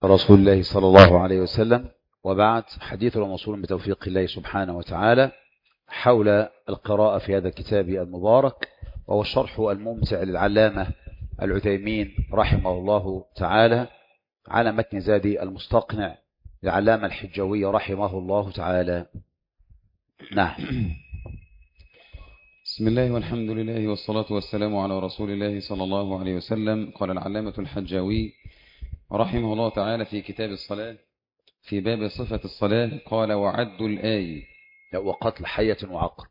رسول الله صلى الله عليه وسلم. وبعد، حديث وموصول بتوفيق الله سبحانه وتعالى حول القراءة في هذا الكتاب المبارك، وهو الشرح الممتع للعلامة العثيمين رحمه الله تعالى على متن زادي المستقنع للعلامة الحجوي رحمه الله تعالى. نعم. بسم الله والحمد لله والصلاة والسلام على رسول الله صلى الله عليه وسلم. قال العلامة الحجوي رحمه الله تعالى في كتاب الصلاة في باب صفة الصلاة، قال: وعد الآي وقتل حية وعقرب.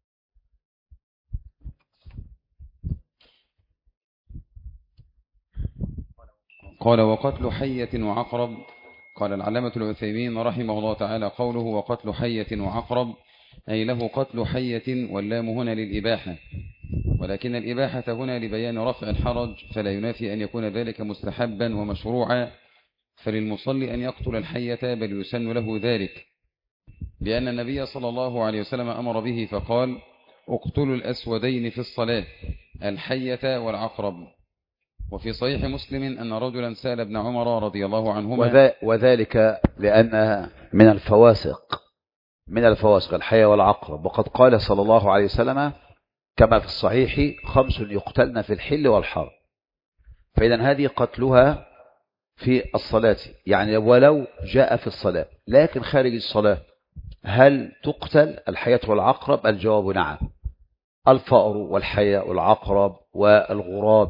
قال: وقتل حية وعقرب. قال العلامة العثيمين رحمه الله تعالى: قوله وقتل حية وعقرب أي له قتل حية، واللام هنا للإباحة، ولكن الإباحة هنا لبيان رفع الحرج، فلا ينافي أن يكون ذلك مستحبا ومشروعا، فللمصلي أن يقتل الحية، بل يسن له ذلك، لأن النبي صلى الله عليه وسلم أمر به فقال: اقتلوا الأسودين في الصلاة، الحية والعقرب. وفي صحيح مسلم أن رجلا سأل ابن عمر رضي الله عنهما، وذلك لأنها من الفواسق الحية والعقرب، وقد قال صلى الله عليه وسلم كما في الصحيح: 5 يقتلن في الحل والحرم. فإذا هذه قتلها في الصلاة، يعني ولو جاء في الصلاة لكن خارج الصلاة هل تقتل الحية والعقرب؟ الجواب نعم. الفأر والحية والعقرب والغراب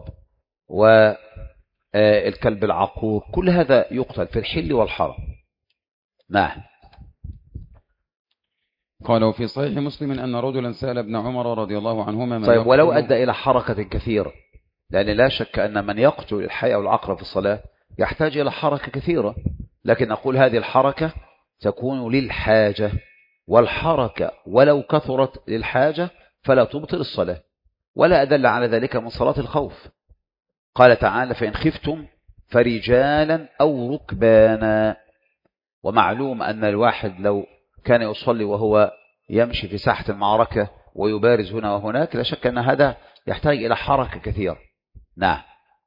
والكلب العقور كل هذا يقتل في الحل والحرم. نعم. قال: وفي صحيح مسلم أن رجلا سأل ابن عمر رضي الله عنهما ما طيب، ولو أدى إلى حركة كثيرة، لأن لا شك أن من يقتل الحية والعقرب في الصلاة يحتاج إلى حركة كثيرة، لكن نقول هذه الحركة تكون للحاجة، والحركة ولو كثرت للحاجة فلا تبطل الصلاة، ولا أدل على ذلك من صلاة الخوف. قال تعالى: فإن خفتم فرجالا أو ركبانا. ومعلوم أن الواحد لو كان يصلي وهو يمشي في ساحة المعركة ويبارز هنا وهناك، لا شك أن هذا يحتاج إلى حركة كثيرة. نعم.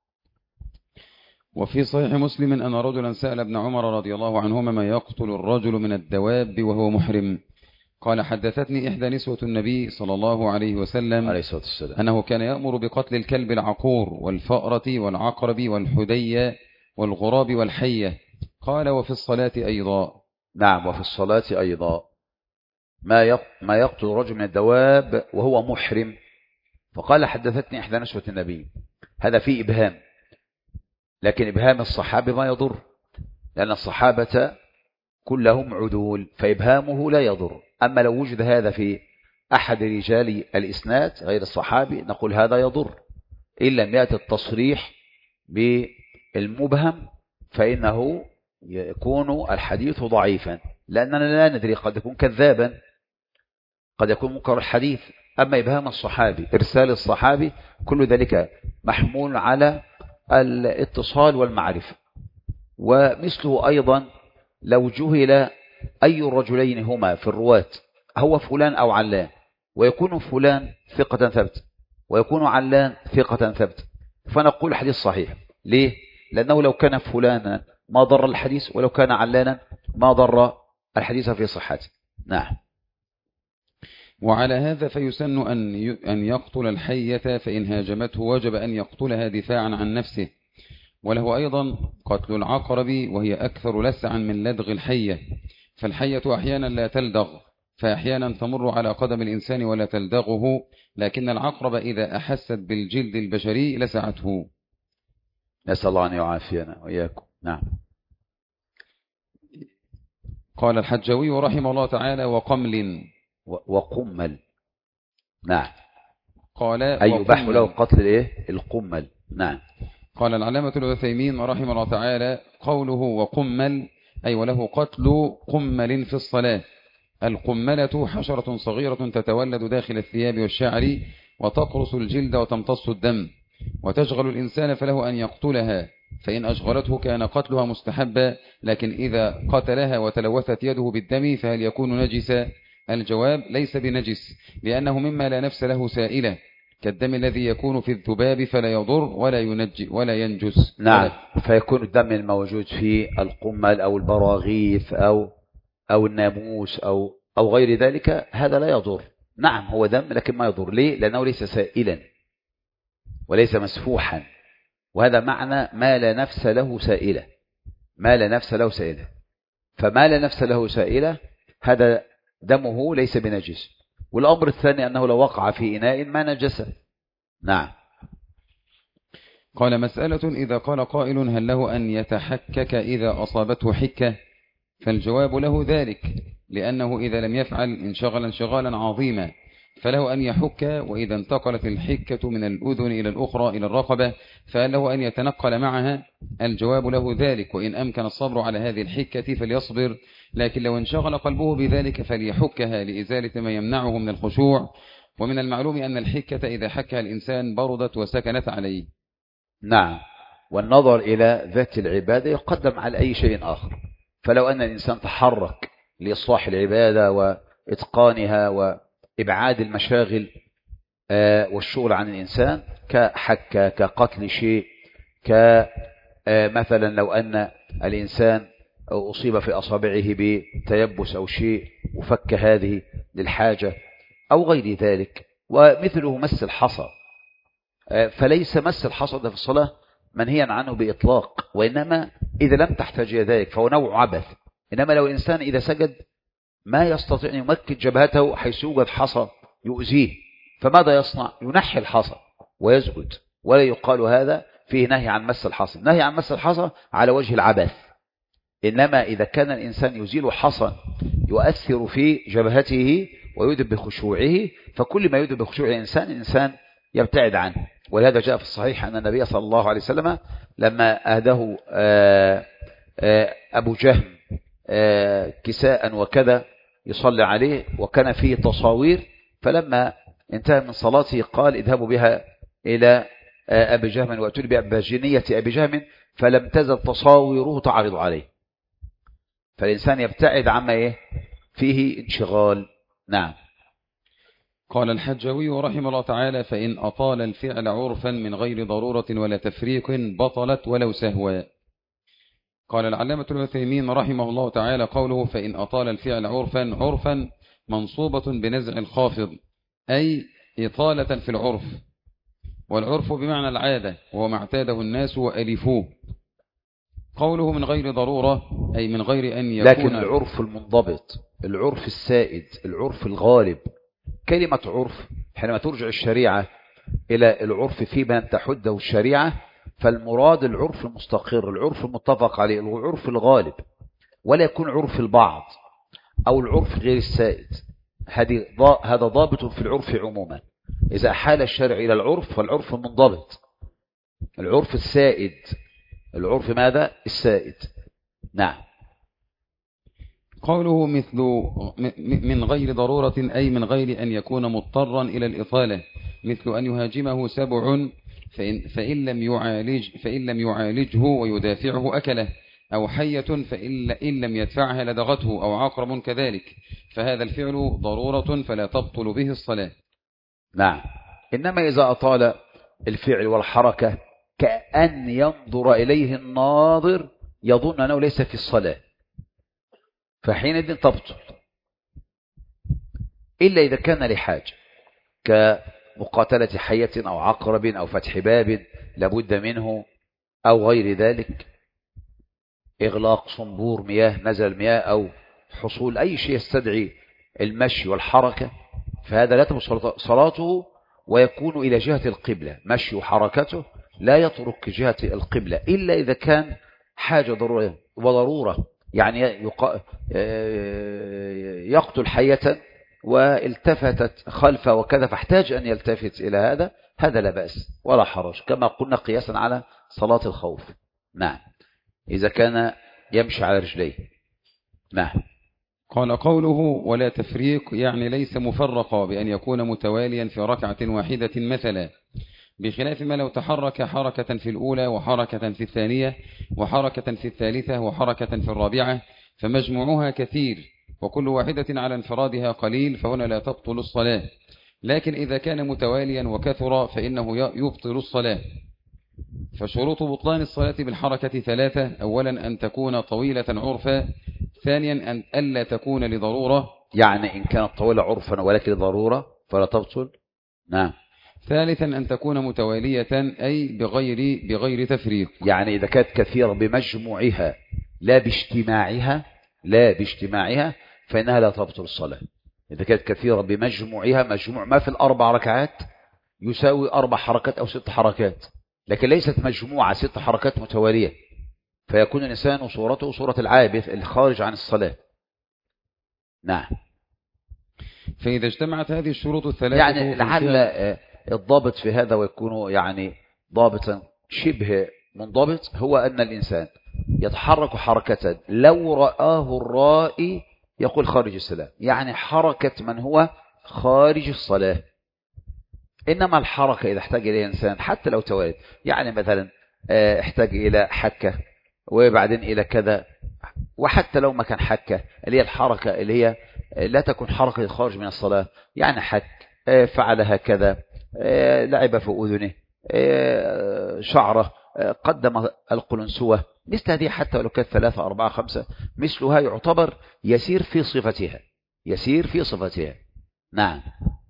وفي صحيح مسلم أن رجلا سأل ابن عمر رضي الله عنهما ما يقتل الرجل من الدواب وهو محرم. قال: حدثتني إحدى نسوة النبي صلى الله عليه وسلم أنه كان يأمر بقتل الكلب العقور والفأرة والعقرب والحدية والغراب والحية. قال: وفي الصلاة أيضا. نعم، وفي الصلاة أيضا ما يقتل الرجل من الدواب وهو محرم. فقال: حدثتني إحدى نسوة النبي، هذا فيه إبهام، لكن إبهام الصحابة ما يضر، لأن الصحابة كلهم عدول، فإبهامه لا يضر. أما لو وجد هذا في أحد رجال الإسناد غير الصحابي نقول هذا يضر، إن لم يأتي التصريح بالمبهم فإنه يكون الحديث ضعيفا، لأننا لا ندري، قد يكون كذابا، قد يكون منكر الحديث. أما إبهام الصحابي، إرسال الصحابي، كل ذلك محمول على الاتصال والمعرفة. ومثله أيضا لو جهل أي الرجلين هما في الرواة، هو فلان أو علان، ويكون فلان ثقة ثبت ويكون علان ثقة ثبت، فنقول الحديث صحيح. ليه؟ لأنه لو كان فلانا ما ضر الحديث، ولو كان علانا ما ضر الحديث في صحته. نعم. وعلى هذا فيسن أن يقتل الحية، فإن هاجمته وجب أن يقتلها دفاعا عن نفسه. وله أيضا قتل العقرب، وهي أكثر لسعا من لدغ الحية، فالحية أحيانا لا تلدغ، فأحيانا تمر على قدم الإنسان ولا تلدغه، لكن العقرب إذا أحست بالجلد البشري لسعته. نسأل الله أن يعافينا وإياكم. نعم. قال الحجوي رحمه الله تعالى: وقمل وقمل. نعم. قال: أي يباح له قتل القمل. نعم. قال العلامة العثيمين رحمه الله تعالى: قوله وقمل أي وله قتل قمل في الصلاة. القملة حشرة صغيرة تتولد داخل الثياب والشعر، وتقرص الجلد وتمتص الدم وتشغل الإنسان، فله أن يقتلها، فإن أشغلته كان قتلها مستحبا، لكن إذا قتلها وتلوثت يده بالدم فهل يكون نجسا؟ الجواب: ليس بنجس، لأنه مما لا نفس له سائلة، كالدم الذي يكون في الذباب فلا يضر ولا ينجس. نعم، فيكون الدم الموجود في القمل أو البراغيث أو الناموس أو غير ذلك هذا لا يضر. نعم هو دم لكن ما يضر. ليه؟ لأنه ليس سائلا وليس مسفوحا، وهذا معنى ما لا نفس له سائلة. ما لا نفس له سائلة، فما لا نفس له سائلة هذا دمه ليس بنجس. والأمر الثاني أنه لو وقع في إناء ما نجسه. نعم. قال مسألة: إذا قال قائل هل له أن يتحكك إذا أصابته حكة؟ فالجواب له ذلك، لأنه إذا لم يفعل انشغل انشغالا عظيما، فله أن يحك. وإذا انتقلت الحكة من الأذن إلى الأخرى إلى الرقبة فهل له أن يتنقل معها؟ الجواب له ذلك، وإن أمكن الصبر على هذه الحكة فليصبر، لكن لو انشغل قلبه بذلك فليحكها لإزالة ما يمنعه من الخشوع. ومن المعلوم أن الحكة إذا حكها الإنسان بردت وسكنت عليه. نعم، والنظر إلى ذات العبادة يقدم على أي شيء آخر. فلو أن الإنسان تحرك لإصلاح العبادة وإتقانها وإبعاد المشاغل والشغل عن الإنسان كحكة كقتل شيء كمثلا لو أن الإنسان أصيب في أصابعه بتيبس أو شيء وفك هذه للحاجة أو غير ذلك، ومثله مس الحصى. فليس مس الحصى في الصلاة منهيا عنه بإطلاق، وإنما إذا لم تحتاج إلى ذلك فهو نوع عبث. إنما لو الإنسان إذا سجد ما يستطيع أن يمكن جبهته حيث يوجد حصى يؤذيه، فماذا يصنع؟ ينحي الحصى ويسجد، ولا يقال هذا فيه نهي عن مس الحصى. نهي عن مس الحصى على وجه العبث. إنما إذا كان الإنسان يزيل حصى يؤثر في جبهته ويذهب بخشوعه، فكل ما يذهب بخشوع الإنسان يبتعد عنه. ولهذا جاء في الصحيح أن النبي صلى الله عليه وسلم لما أهده أبو جهم كساء وكذا يصلي عليه وكان فيه تصاوير، فلما انتهى من صلاته قال اذهبوا بها إلى أبي جهم وأتوا بأباجنية أبي جهم، فلم تزل تصاويره تعرض عليه. فالإنسان يبتعد عما فيه انشغال. نعم. قال الحجوي رحمه الله تعالى: فإن أطال الفعل عرفا من غير ضرورة ولا تفريق بطلت ولو سهوا. قال العلامة العثيمين رحمه الله تعالى: قوله فإن أطال الفعل عرفا منصوبة بنزع الخافض، أي إطالة في العرف، والعرف بمعنى العادة وهو ما اعتاده الناس وألفوه. قوله من غير ضرورة أي من غير أن يكون، لكن العرف المنضبط، العرف السائد، العرف الغالب. كلمة عرف حينما ترجع الشريعة إلى العرف فيما تحده الشريعة فالمراد العرف المستقر، العرف المتفق عليه، العرف الغالب، ولا يكون عرف البعض أو العرف غير السائد. هذا ضابط في العرف عموما. إذا حال الشرع إلى العرف فالعرف المنضبط، العرف السائد، العرف ماذا؟ السائد. نعم. قوله مثل من غير ضرورة أي من غير أن يكون مضطرا إلى الإطالة، مثل أن يهاجمه سبع فإن لم يعالجه ويدافعه أكله، أو حية فإن لم يدفعها لدغته، أو عقرب كذلك، فهذا الفعل ضرورة فلا تبطل به الصلاة. نعم. إنما إذا أطال الفعل والحركة كأن ينظر إليه الناظر يظن أنه ليس في الصلاة، فحينئذ تبطل، إلا إذا كان لحاجة كمقاتلة حية أو عقرب أو فتح باب لابد منه أو غير ذلك، إغلاق صنبور مياه نزل مياه أو حصول أي شيء يستدعي المشي والحركة، فهذا لا تبطل صلاته ويكون إلى جهة القبلة، مشي وحركته لا يترك جهة القبلة إلا إذا كان حاجة وضرورة، يعني يقتل حية والتفتت خلفه وكذا فاحتاج أن يلتفت إلى هذا لا بأس ولا حرج، كما قلنا قياسا على صلاة الخوف. نعم، إذا كان يمشي على رجليه. نعم. قال قوله ولا تفريق يعني ليس مفرقا بأن يكون متواليا في ركعة واحدة مثلا، بخلاف ما لو تحرك حركة في الأولى وحركة في الثانية وحركة في الثالثة وحركة في الرابعة، فمجموعها كثير وكل واحدة على انفرادها قليل، فهنا لا تبطل الصلاة. لكن إذا كان متواليا وكثر فإنه يبطل الصلاة. فشروط بطلان الصلاة بالحركة 3: أولا أن تكون طويلة عرفا، ثانيا أن ألا تكون لضرورة، يعني إن كانت طويلة عرفا ولكن لضرورة فلا تبطل. نعم. ثالثا أن تكون متوالية أي بغير تفريق، يعني إذا كانت كثيرة بمجموعها لا باجتماعها فإنها لا تبطل الصلاة. إذا كانت كثيرة بمجموعها، مجموع ما في ال4 ركعات يساوي 4 حركات أو 6 حركات، لكن ليست مجموعة 6 حركات متوالية، فيكون الإنسان صورته صورة العابث الخارج عن الصلاة. نعم. فإذا اجتمعت هذه الشروط الثلاثة يعني لعل الضابط في هذا ويكون يعني ضابطا شبه منضبط، هو أن الإنسان يتحرك حركة لو رآه الرائي يقول خارج الصلاة، يعني حركة من هو خارج الصلاة. إنما الحركة إذا احتاج إليها إنسان حتى لو توالد، يعني مثلا احتاج إلى حكة وبعدين إلى كذا، وحتى لو ما كان حكة اللي هي الحركة اللي هي لا تكون حركة خارج من الصلاة، يعني حك فعل هكذا، لعب في أذنه، شعره، قدم القلنسوة، مثل هذه حتى ولو كانت 3 4 5 مثلها يعتبر يسير في صفتها. نعم.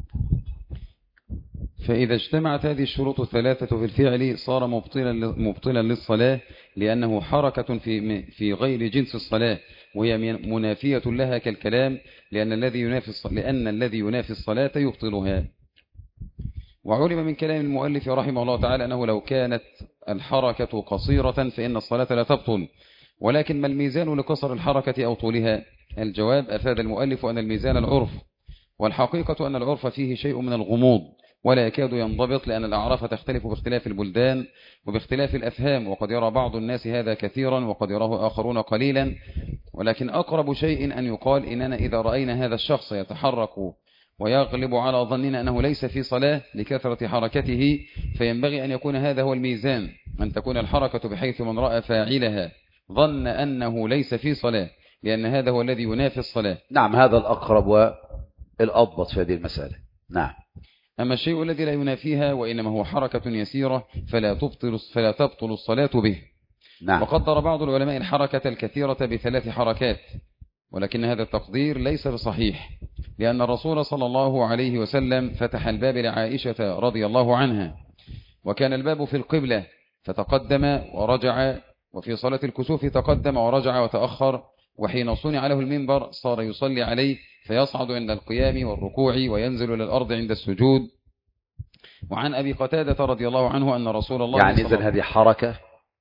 فإذا اجتمعت هذه الشروط الثلاثة في الفعل صار مبطلا للصلاة، لأنه حركة في غير جنس الصلاة، وهي منافية لها كالكلام، لأن الذي ينافي الصلاة يبطلها. وعلم من كلام المؤلف رحمه الله تعالى أنه لو كانت الحركة قصيرة فإن الصلاة لا تبطل، ولكن ما الميزان لقصر الحركة أو طولها؟ الجواب: أفاد المؤلف أن الميزان العرف، والحقيقة أن العرف فيه شيء من الغموض ولا يكاد ينضبط، لأن الأعراف تختلف باختلاف البلدان وباختلاف الأفهام، وقد يرى بعض الناس هذا كثيرا وقد يراه آخرون قليلا. ولكن أقرب شيء أن يقال إننا إذا رأينا هذا الشخص يتحرك ويغلب على ظننا أنه ليس في صلاة لكثرة حركته، فينبغي أن يكون هذا هو الميزان، أن تكون الحركة بحيث من رأى فاعلها ظن أنه ليس في صلاة، لأن هذا هو الذي ينافي الصلاة. نعم، هذا الأقرب والأضبط في هذه المسألة. نعم. أما الشيء الذي لا ينافيها وإنما هو حركة يسيرة فلا تبطل الصلاة به. نعم. وقدر بعض العلماء الحركة الكثيرة ب3 حركات، ولكن هذا التقدير ليس بصحيح، لأن الرسول صلى الله عليه وسلم فتح الباب لعائشة رضي الله عنها، وكان الباب في القبلة فتقدم ورجع، وفي صلاة الكسوف تقدم ورجع وتأخر، وحين صنع له المنبر صار يصلي عليه فيصعد عند القيام والركوع وينزل إلى الأرض عند السجود. وعن أبي قتادة رضي الله عنه أن رسول الله يعني إذن هذه حركة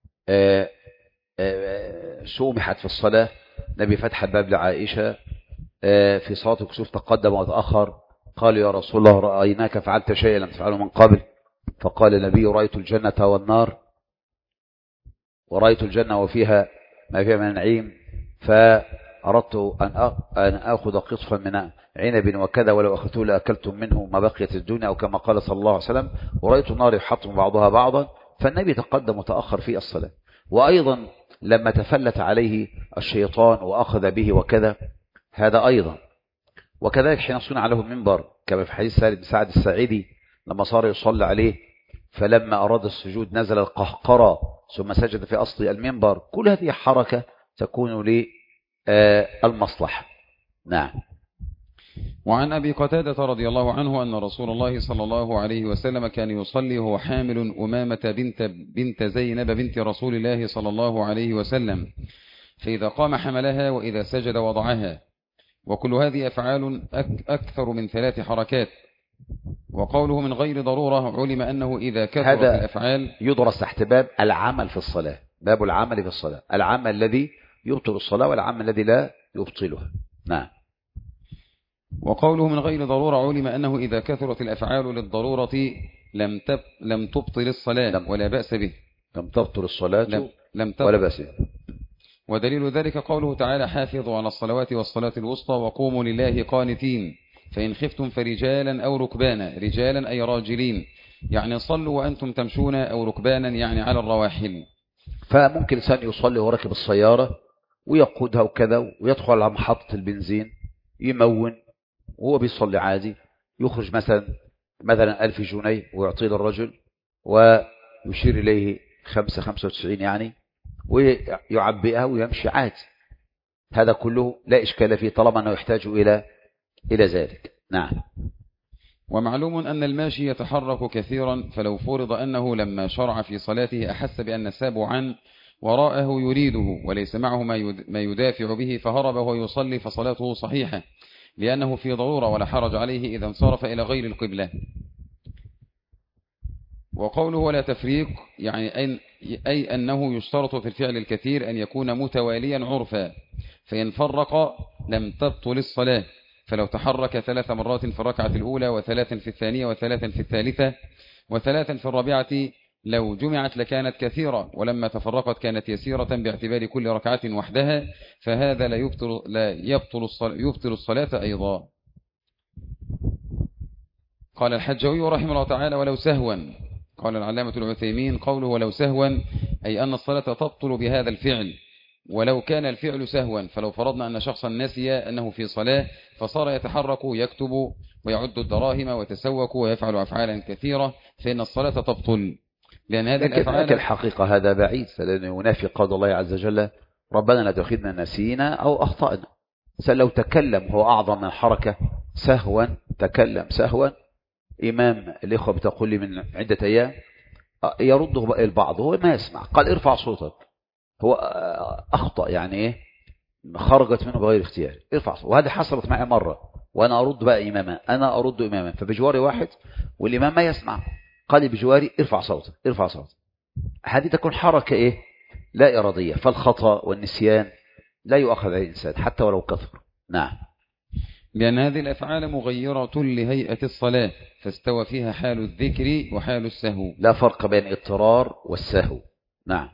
سومحت في الصلاة. نبي فتح الباب لعائشة في صلاة الكسوف تقدم وتأخر، قال يا رسول الله رأيناك فعلت شيئا لم تفعله من قبل، فقال النبي رأيت الجنة والنار، ورأيت الجنة وفيها ما فيها من النعيم، فأردت أن أخذ قطفا من عنب وكذا، ولو أخذته لأكلتم منه ما بقيت الدنيا، أو كما قال صلى الله عليه وسلم ورأيت النار يحطم بعضها بعضا. فالنبي تقدم وتأخر في الصلاة. وأيضا لما تفلت عليه الشيطان وأخذ به وكذا، هذا أيضا. وكذلك حين صنع له المنبر كما في حديث سالم بن سعد الساعدي لما صار يصلى عليه، فلما أراد السجود نزل القهقرة ثم سجد في أصل المنبر. كل هذه حركة تكون للمصلحة. نعم. وعن أبي قتادة رضي الله عنه أن رسول الله صلى الله عليه وسلم كان يصلي وهو حامل أمامة بنت زينب بنت رسول الله صلى الله عليه وسلم، فإذا قام حملها وإذا سجد وضعها، وكل هذه أفعال أكثر من 3 حركات. وقوله من غير ضرورة علم أنه إذا كثرت الأفعال يدرس تحت باب العمل في الصلاة، باب العمل في الصلاة، العمل الذي يبطل الصلاة والعمل الذي لا يبطلها. نعم. وقوله من غير ضرورة علم أنه إذا كثرت الأفعال للضرورة لم تبطل الصلاة ولا بأس به. لم تبطل الصلاة ولا بأس به. ودليل ذلك قوله تعالى حافظوا على الصلوات والصلاة الوسطى وقوموا لله قانتين، فإن خفتم فرجالا أو ركبانا، رجالا أي راجلين، يعني صلوا وأنتم تمشون، أو ركبانا يعني على الرواحل. فممكن الإنسان يصلي وركب السيارة ويقودها وكذا، ويدخل على محطة البنزين يمون وهو بيصلي عادي، يخرج مثلا 1000 جنيه ويعطيه للرجل ويشير إليه 95 يعني، ويعبئها ويمشي عادي. هذا كله لا إشكال فيه طالما أنه يحتاج إلى ذلك. نعم. ومعلوم أن الماشي يتحرك كثيرا، فلو فرض أنه لما شرع في صلاته أحس بأن سابعا وراءه يريده وليس معه ما يدافع به فهرب وهو يصلي فصلاته صحيحة، لأنه في ضرورة ولا حرج عليه إذا انصرف إلى غير القبلة. وقوله ولا تفريق يعني أي أنه يشترط في الفعل الكثير أن يكون متواليا عرفا، فإن فرق لم تبطل الصلاة، فلو تحرك 3 مرات في الركعة الأولى و3 في الثانية و3 في الثالثة و3 في الرابعة لو جمعت لكانت كثيرة، ولما تفرقت كانت يسيرة باعتبار كل ركعة وحدها، فهذا لا يبطل الصلاة أيضا. قال الحجوي رحمه الله تعالى ولو سهوا. قال العلامة العثيمين قوله ولو سهوا أي أن الصلاة تبطل بهذا الفعل، ولو كان الفعل سهوا، فلو فرضنا أن شخصا نسي أنه في صلاة فصار يتحرك يكتب ويعد الدراهم ويتسوق ويفعل أفعالا كثيرة فإن الصلاة تبطل، لأن هذه الأفعال لكن الحقيقة هذا بعيد، فلأنه ينافي قول الله عز وجل ربنا لا تؤاخذنا نسينا أو أخطأنا. لو تكلم هو أعظم من حركة سهوا، تكلم سهوا، إمام الإخوة بتقول لي من عدة أيام يرده البعض هو ما يسمع، قال ارفع صوتك، هو أخطأ يعني إيه، خرجت منه بغير اختيار، ارفع صوتك. وهذه حصلت معي مرة وأنا أرد بقى إماما، أنا أرد إماما فبجواري واحد والإمام ما يسمع، قال لي بجواري ارفع صوتك ارفع صوتك. هذه تكون حركة إيه لا إرادية، فالخطأ والنسيان لا يؤخذ عليه الإنسان حتى ولو كثر. نعم. لأن هذه الأفعال مغيرة لهيئة الصلاة، فاستوى فيها حال الذكر وحال السهو، لا فرق بين الاضطرار والسهو. نعم.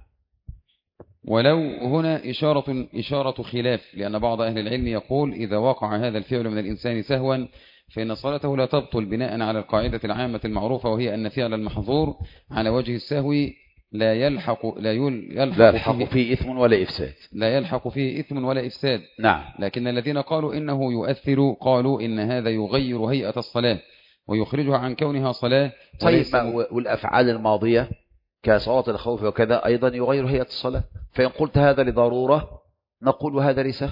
ولو هنا إشارة خلاف، لأن بعض أهل العلم يقول إذا وقع هذا الفعل من الإنسان سهوا فإن صلاته لا تبطل بناء على القاعدة العامة المعروفة، وهي أن فعل المحظور على وجه السهو لا يلحق فيه إثم ولا إفساد، لا يلحق فيه إثم ولا إفساد. نعم. لكن الذين قالوا إنه يؤثر قالوا إن هذا يغير هيئة الصلاة ويخرجها عن كونها صلاة. طيب والأفعال الماضية كصلاة الخوف وكذا أيضا يغير هيئة الصلاة، فإن قلت هذا لضرورة نقول هذا ليس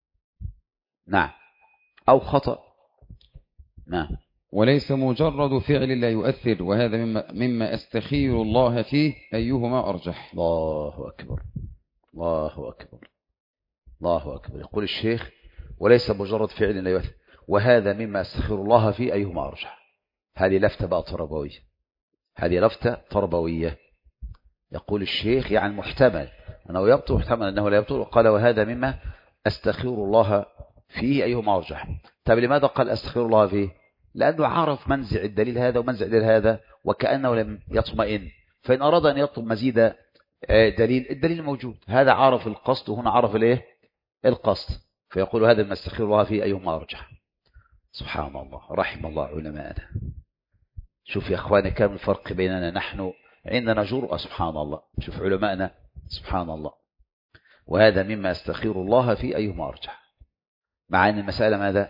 نعم أو خطأ. نعم. وليس مجرد فعل لا يؤثر، وهذا مما أستخير الله فيه أيهما أرجح. الله أكبر الله أكبر الله أكبر. يقول الشيخ وليس مجرد فعل لا يؤثر وهذا مما أستخير الله فيه أيهما أرجح. هذه لفتة بقى تربوية، هذه لفتة تربوية. يقول الشيخ يعني محتمل أنه يبطل، محتمل أنه لا يبطل، وقال وهذا مما أستخير الله فيه أيهما أرجح. طيب لماذا قال أستخير الله فيه؟ لأنه عرف منزع الدليل هذا ومنزع الدليل هذا وكأنه لم يطمئن، فإن أراد أن يطلب مزيد دليل، الدليل موجود، هذا عرف القصد وهنا عرف الايه القصد، فيقول هذا ما استخير الله فيه أيهما أرجح. سبحان الله، رحم الله علماءنا. شوف يا أخواني كم الفرق بيننا، نحن عندنا جرأة سبحان الله، شوف علماءنا سبحان الله. وهذا مما استخير الله فيه أيهما أرجح، مع أن المسألة ماذا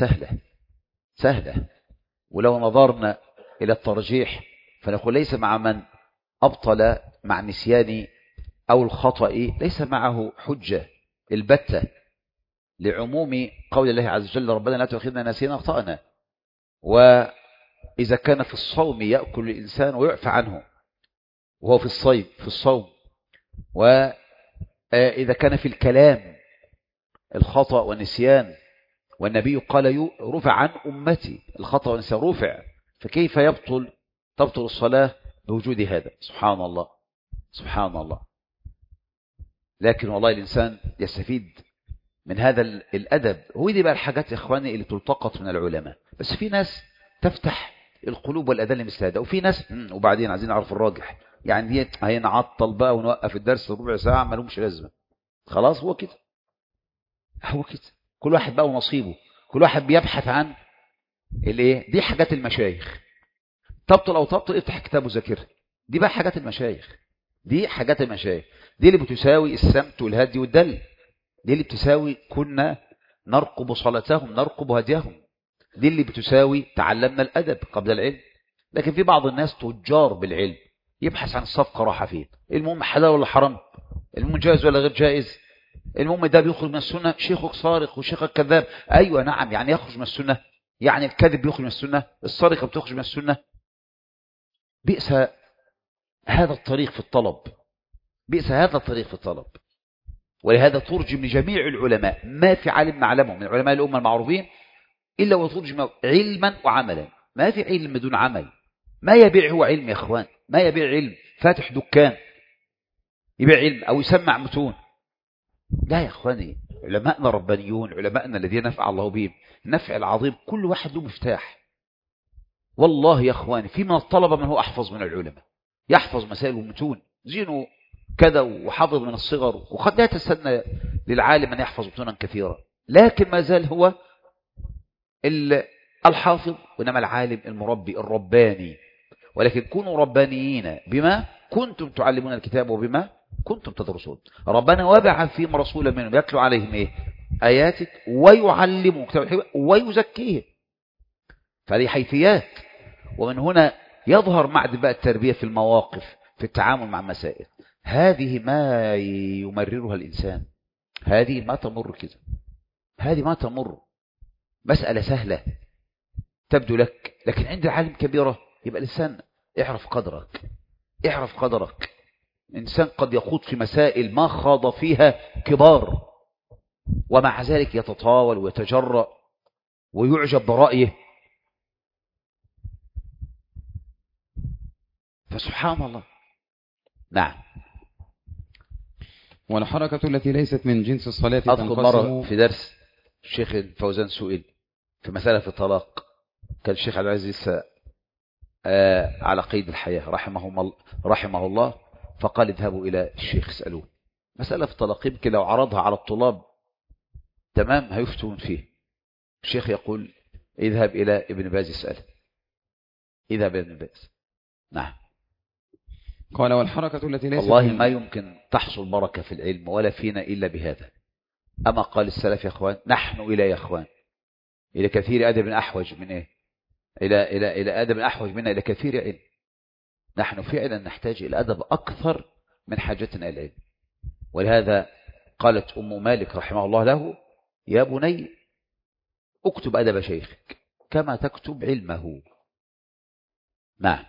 سهلة. ولو نظرنا إلى الترجيح فنقول ليس مع من أبطل مع النسيان أو الخطأ ليس معه حجة البتة، لعموم قول الله عز وجل ربنا لا تؤاخذنا نسينا أخطأنا. وإذا كان في الصوم يأكل الإنسان ويعفى عنه وهو في الصوم، وإذا كان في الكلام الخطأ والنسيان، والنبي قال رفع عن أمتي الخطأ والنسيان رفع، فكيف تبطل الصلاة بوجود هذا؟ سبحان الله سبحان الله. لكن والله الإنسان يستفيد من هذا الأدب. هو دي بقى الحاجات يا إخواني اللي تلتقط من العلماء. بس في ناس تفتح القلوب والأذان مثل هذا، وفي ناس وبعدين عايزين نعرف الراجح، يعني دي هنعطل بقى ونوقف الدرس ربع ساعة ما لهمش لازمة. خلاص هو كده كل واحد بقى ونصيبه، كل واحد بيبحث عن الايه. دي حاجات المشايخ، تبطل او تبطل افتح كتاب وذاكرها، دي بقى حاجات المشايخ، دي حاجات المشايخ، دي اللي بتساوي السمت والهدي والدل، دي اللي بتساوي كنا نرقب صلاتهم نرقب هديهم. دي اللي بتساوي تعلمنا الأدب قبل العلم. لكن في بعض الناس تجار بالعلم، يبحث عن الصفقة راحة فين، المهم حلال ولا حرام، المهم جائز ولا غير جائز، المهم ده بيخرج من السنة، شيخك صارخ وشيخك كذاب. أيوة نعم، يعني يخرج من السنة، يعني الكذب بيخرج من السنة، السرقة بتخرج من السنة. بئس هذا الطريق في الطلب، بئس هذا الطريق في الطلب. ولهذا ترجم لجميع العلماء، ما في عالم نعلمه من علماء الأمة المعروفين إلا وترجم علما وعملا. ما في علم بدون عمل. ما يبيع هو علم يا أخوان، ما يبيع علم فاتح دكان يبيع علم أو يسمع متون. لا يا أخواني، علماءنا ربانيون، علماءنا الذين نفع الله بهم النفع العظيم، كل واحد له مفتاح. والله يا أخواني في من الطلبة من هو أحفظ من العلماء، يحفظ مسائل ومتون زينه كذا وحفظ من الصغر، وقد لا يتسنى للعالم أن يحفظ متونا كثيرة، لكن ما زال هو الحافظ، وإنما العالم المربي الرباني. ولكن كونوا ربانيين بما كنتم تعلمون الكتاب وبما كنتم تدرسون. ربنا وبعث فيهم رسولا منهم يتلو عليهم إيه؟ آياتك ويعلمهم كتاب الحكمة ويزكيهم. فهذه حيثيات. ومن هنا يظهر معدن بقى التربية في المواقف، في التعامل مع المسائل. هذه ما يمررها الإنسان، هذه ما تمر كده، هذه ما تمر مسألة سهلة تبدو لك، لكن عند العالم كبيرة يبقى الإنسان اعرف قدرك، اعرف قدرك. إنسان قد يخوض في مسائل ما خاض فيها كبار، ومع ذلك يتطاول ويتجرأ ويعجب برأيه. فسبحان الله. نعم. والحركة التي ليست من جنس الصلاة أذكر مرة في درس الشيخ فوزان سئل في مسألة في الطلاق، كان الشيخ عبد العزيز على قيد الحياة رحمه الله، فقال اذهبوا إلى الشيخ اسألوه مسألة في الطلاق، يمكن لو عرضها على الطلاب تمام هيفتون فيه. الشيخ يقول اذهب إلى ابن باز اسأله، اذهب إلى ابن باز. نعم. قال والحركة التي ليست والله ما يمكن تحصل بركة في العلم ولا فينا إلا بهذا. أما قال السلف يا أخوان، نحن إلى يا أخوان إلى كثير أدب أحوج من إيه؟ إلى أدب أحوج منا إلى كثير علم. نحن فعلا نحتاج إلى أدب أكثر من حاجتنا إلى العلم. ولهذا قالت أم مالك رحمه الله له: يا بني اكتب أدب شيخك كما تكتب علمه. نعم.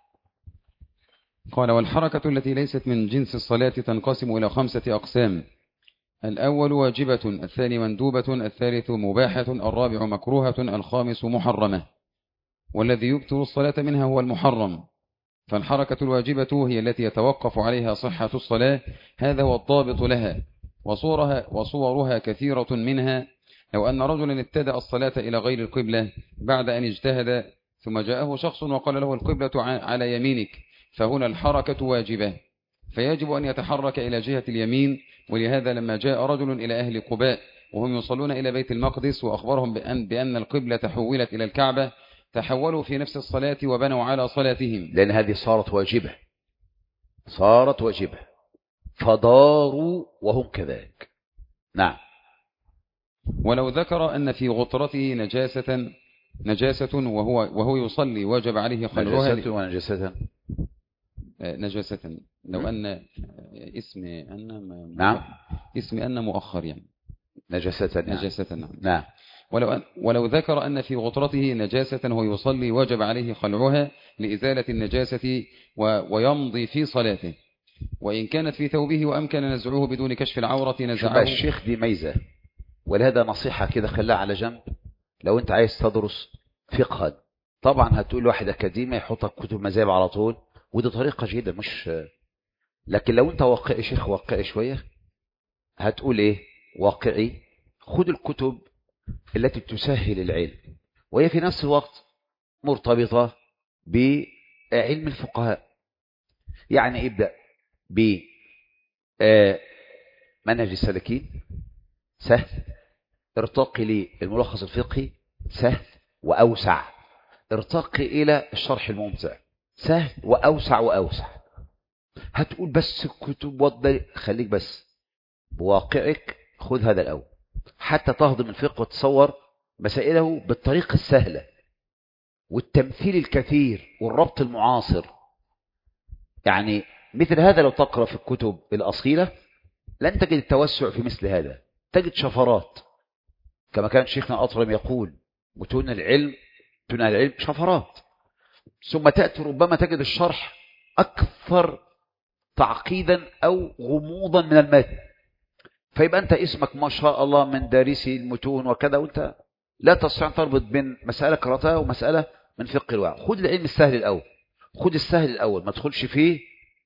قال والحركة التي ليست من جنس الصلاة تنقسم إلى 5 أقسام: الأول واجبة، الثاني مندوبة، الثالث مباحة، الرابع مكروهة، الخامس محرمة. والذي يبطل الصلاة منها هو المحرم. فالحركة الواجبة هي التي يتوقف عليها صحة الصلاة، هذا هو الضابط لها، وصورها كثيرة منها: لو أن رجلا ابتدأ الصلاة إلى غير القبلة بعد أن اجتهد، ثم جاءه شخص وقال له القبلة على يمينك، فهنا الحركة واجبة، فيجب أن يتحرك إلى جهة اليمين. ولهذا لما جاء رجل إلى أهل قباء وهم يصلون إلى بيت المقدس وأخبرهم بأن القبلة تحولت إلى الكعبة، تحولوا في نفس الصلاة وبنوا على صلاتهم، لأن هذه صارت واجبة، صارت واجبة، فضاروا وهم كذلك. نعم. ولو ذكر أن في غطرته نجاسة وهو يصلي وجب عليه خلعها. نجاسة ونجاسة. نجاسة لو أن اسم أن نعم، اسم أن مؤخر يعني نجاسة. نعم. نجاسة. نعم. نعم. ولو ذكر أن في غطرته نجاسة وهو يصلي وجب عليه خلعها لإزالة النجاسة ويمضي في صلاته. وإن كانت في ثوبه وأمكن نزعه بدون كشف العورة نزعه. الشيخ دي ميزة، ولهذا نصيحة كده خليها على جنب. لو أنت عايز تدرس فقها، طبعا هتقول واحد أكاديمي يحطك كتب مذاهب على طول، ودي طريقة جيدة، مش لكن لو أنت واقعي، شيخ واقعي شوية، هتقول إيه؟ واقعي. خد الكتب التي تسهل العلم وهي في نفس الوقت مرتبطة بعلم الفقهاء. يعني ابدأ بمنهج السالكين، سهل. ارتقي للملخص الفقهي، سهل وأوسع. ارتقي إلى الشرح الممتع، سهل وأوسع وأوسع. هتقول بس الكتب خليك بس بواقعك، خذ هذا الأول حتى تهضم الفقه وتصور مسائله بالطريقة السهلة والتمثيل الكثير والربط المعاصر. يعني مثل هذا لو تقرأ في الكتب الأصيلة لن تجد التوسع في مثل هذا، تجد شفرات كما كان شيخنا الأطرم يقول متون العلم شفرات، ثم تأتي ربما تجد الشرح أكثر تعقيدا أو غموضا من المتن، فيبقى أنت اسمك ما شاء الله من دارسي المتون وكذا، وأنت لا تستطيع أن تربط بين مسألة قرأتها ومسألة من فقه الواقع. خذ العلم السهل الأول، خذ السهل الأول، ما تدخلش فيه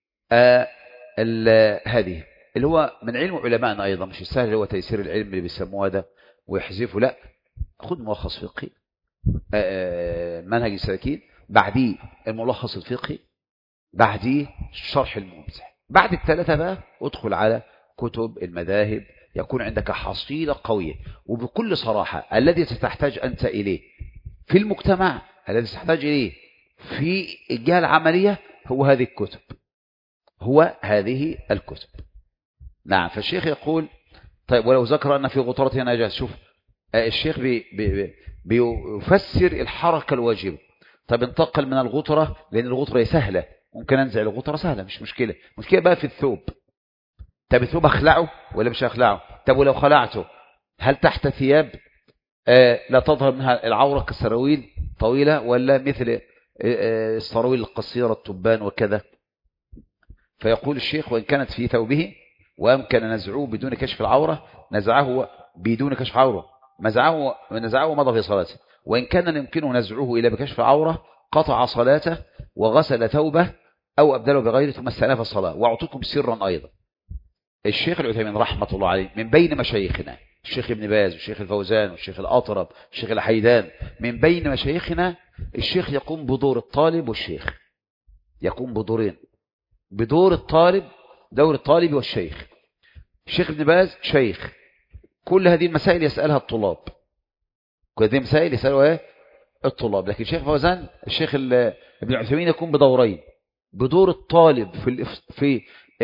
هذه اللي هو من علم علمائنا أيضا، مش السهل اللي هو تيسير العلم اللي بيسموه هذا ويحذفه، لا، خذ ملخص فقهي منهج السالكين، بعديه الملخص الفقهي، بعديه الشرح الممتع، بعد الثلاثة بقى ادخل على كتب المذاهب، يكون عندك حصيلة قوية. وبكل صراحة الذي ستحتاج أنت إليه في المجتمع، الذي ستحتاج إليه في الجهة العملية هو هذه الكتب، هو هذه الكتب. نعم. فالشيخ يقول طيب ولو ذكر أن في غطرتها نجاسة. شوف الشيخ بيفسر الحركة الواجبة. طيب انتقل من الغطرة، لأن الغطرة سهلة، ممكن أنزع الغطرة سهلة مش مشكلة، مشكلة بقى في الثوب. طب الثوب أخلعه ولا مش أخلعه؟ طب ولو خلعته هل تحت ثياب لا تظهر منها العورة كالسراويل طويلة، ولا مثل السراويل القصيرة التبان وكذا؟ فيقول الشيخ وإن كانت في ثوبه وأمكن نزعه بدون كشف العورة نزعه بدون كشف عورة، نزعه ومضى في صلاته. وإن كان يمكنه نزعه إلى بكشف العورة قطع صلاته وغسل ثوبه أو أبدله بغيره ثم استأنف الصلاة. وأعطيكم سرا أيضا، الشيخ العثيمين رحمة الله عليه من بين مشايخنا، الشيخ ابن باز والشيخ الفوزان والشيخ الأطرب والشيخ الحيدان، من بين مشايخنا الشيخ يقوم بدور الطالب والشيخ، يقوم بدورين، بدور الطالب، دور الطالب والشيخ. الشيخ ابن باز شيخ، كل هذه المسائل يسألها الطلاب، كل هذه المسائل يسألها الطلاب. لكن الشيخ فوزان الشيخ ابن عثيمين يقوم بدورين، بدور الطالب في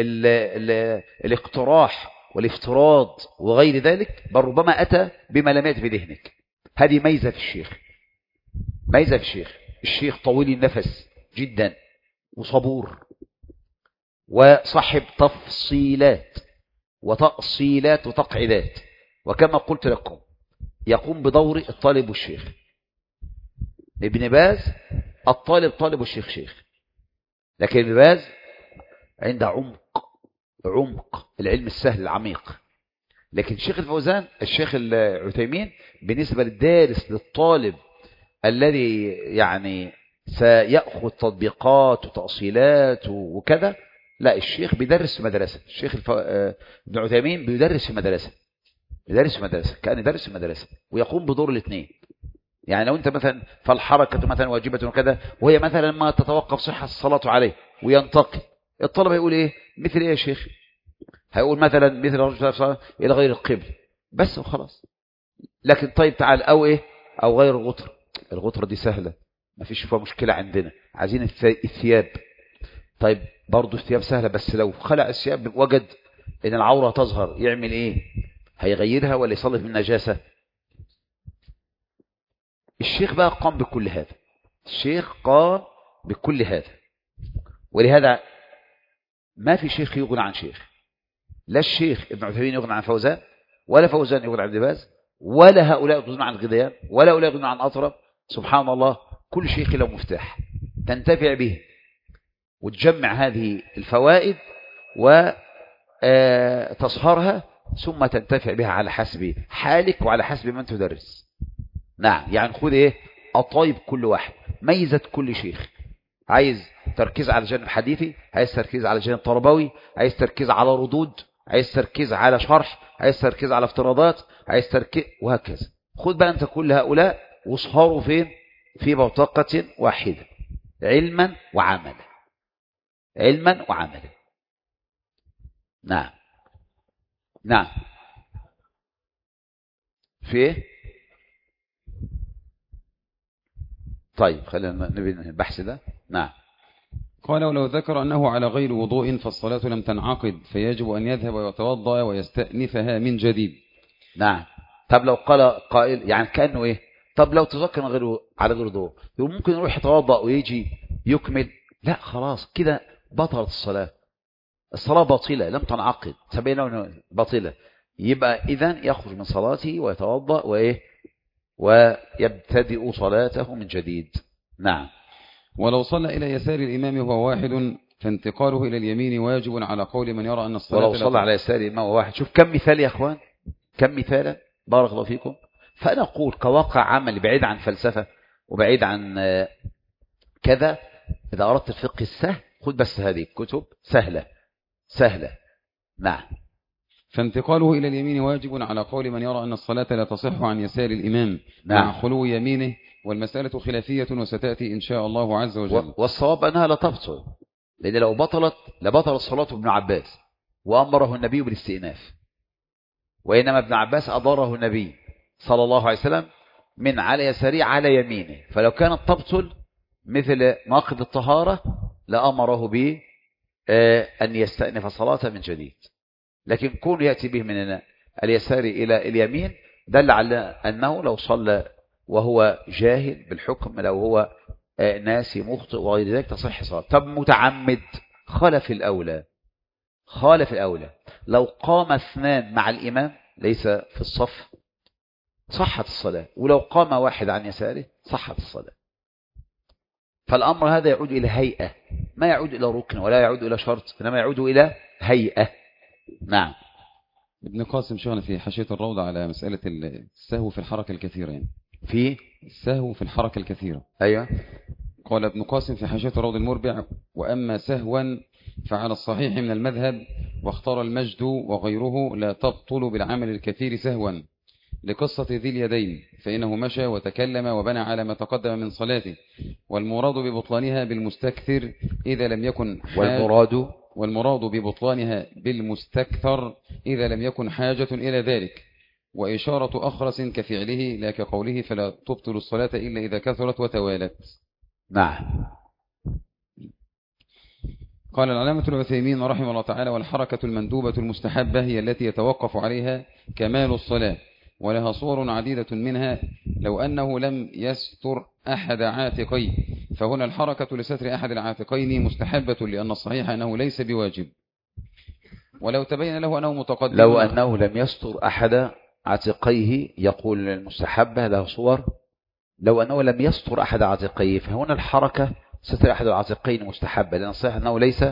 الاقتراح والافتراض وغير ذلك، بل ربما أتى بما لم يأت في ذهنك. هذه ميزة في الشيخ، ميزة في الشيخ. الشيخ طويل النفس جدا وصبور وصاحب تفصيلات وتأصيلات وتقعيدات، وكما قلت لكم يقوم بدور الطالب والشيخ. ابن باز الطالب طالب والشيخ شيخ، لكن ابن باز عند عمق العلم السهل العميق. لكن الشيخ الفوزان الشيخ العثيمين بالنسبة للدارس للطالب الذي يعني سيأخذ تطبيقات وتأصيلات وكذا، لا، الشيخ بيدرس في مدرسة. الشيخ ابن عثيمين بيدرس في مدرسة، يدرس في مدرسة، كان يدرس في مدرسة ويقوم بدور الاثنين. يعني لو انت مثلا فالحركة مثلا واجبة وكذا، وهي مثلا ما تتوقف صحة الصلاة عليه وينتقل، الطلبة يقول ايه مثل ايه يا شيخ؟ هيقول مثلا مثل رجل الى غير القبل بس وخلاص. لكن طيب تعال او ايه او غير الغطرة، الغطرة دي سهلة ما فيش فيها مشكلة عندنا، عايزين الثياب. طيب برضو الثياب سهلة، بس لو خلع الثياب وجد ان العورة تظهر يعمل ايه؟ هيغيرها ولا يصلي في النجاسة؟ الشيخ بقى قام بكل هذا، الشيخ قام بكل هذا. ولهذا ما في شيخ يغنى عن شيخ، لا الشيخ ابن عثيمين يغنى عن فوزان، ولا فوزان يغنى عن ابن باز، ولا هؤلاء يغنى عن الغديان، ولا هؤلاء يغنى عن أطرب. سبحان الله، كل شيخ له مفتاح تنتفع به وتجمع هذه الفوائد وتصهرها ثم تنتفع بها على حسب حالك وعلى حسب من تدرس. نعم، يعني خذ ايه أطايب كل واحد، ميزة كل شيخ. عايز تركيز على الجانب الحديثي، عايز تركيز على الجانب التربوي، عايز تركيز على ردود، عايز تركيز على شرح، عايز تركيز على افتراضات، عايز تركيز وهكذا. خذ بقى أنت كل هؤلاء واصهروا فين؟ في بوتقة واحدة، علما وعملا، علما وعملا. نعم نعم. في ايه؟ طيب خلينا نبي البحث ده. نعم. قال ولو ذكر أنه على غير وضوء فالصلاة لم تنعقد، فيجب أن يذهب ويتوضأ ويستأنفها من جديد. نعم. طب لو قال قائل يعني كأنه إيه؟ طب لو تذكر غيره على غير دور ممكن يروح يتوضأ ويجي يكمل؟ لا خلاص كده بطلت الصلاة. الصلاة باطلة لم تنعقد سبيل باطلة. يبقى إذن يخرج من صلاته ويتوضأ وإيه ويبتدئ صلاته من جديد. نعم. ولو صلى إلى يسار الإمام وهو واحد فانتقاله إلى اليمين واجب على قول من يرى أن الصلاة ولو صلى على يسار الإمام وهو واحد. شوف كم مثال يا أخوان، كم مثالا، بارك الله فيكم. فأنا أقول كواقع عمل بعيد عن فلسفة وبعيد عن كذا. إذا أردت الفقه السهل خذ بس هذه الكتب سهلة سهلة. نعم. فانتقاله إلى اليمين واجب على قول من يرى أن الصلاة لا تصح عن يسار الإمام نعم. مع خلو يمينه، والمسألة خلافية وستأتي إن شاء الله عز وجل. والصواب أنها لا تبطل، لأن لو بطلت لبطل الصلاة ابن عباس وأمره النبي بالاستئناف، وإنما ابن عباس أضاره النبي صلى الله عليه وسلم من على يساره على يمينه، فلو كانت تبطل مثل ناقض الطهارة لأمره به أن يستأنف صلاة من جديد. لكن كون يأتي به من اليسار إلى اليمين دل على أنه لو صلى وهو جاهل بالحكم، لو هو ناسي مخطئ وغير ذلك تصح صلاة. طب متعمد خالف الأولى، خالف الأولى. لو قام اثنان مع الإمام ليس في الصف صحت الصلاة، ولو قام واحد عن يساره صحت الصلاة. فالأمر هذا يعود إلى هيئة، ما يعود إلى ركن ولا يعود إلى شرط، إنما يعود إلى هيئة. نعم. ابن قاسم شغل في حاشية الروضة على مسألة السهو في الحركة الكثيرة، يعني في السهو في الحركة الكثيرة. أيوة. قال ابن قاسم في حاشية الروض المربع: وأما سهوا فعلى الصحيح من المذهب واختار المجد وغيره لا تبطل بالعمل الكثير سهوا، لقصة ذي اليدين، فإنه مشى وتكلم وبنى على ما تقدم من صلاته، والمراد ببطلانها بالمستكثر إذا لم يكن والمراد ببطلانها بالمستكثر إذا لم يكن حاجة إلى ذلك، وإشارة أخرس كفعله لا كقوله فلا تبطل الصلاة إلا إذا كثرت وتوالت. نعم. قال العلامة العثيمين رحمه الله تعالى: والحركة المندوبة المستحبة هي التي يتوقف عليها كمال الصلاة، ولها صور عديدة، منها لو أنه لم يستر أحد عاتقيه، فهنا الحركة لستر أحد العاتقين مستحبة، لأن الصحيح أنه ليس بواجب. ولو تبين له أنه متقدم، لو أنه لم يستر أحد عاتقيه يقول المستحبة له صور. لو أنه لم يستر أحد عاتقيه فهنا الحركة ستر أحد العاتقين مستحبة، لأن الصحيح أنه ليس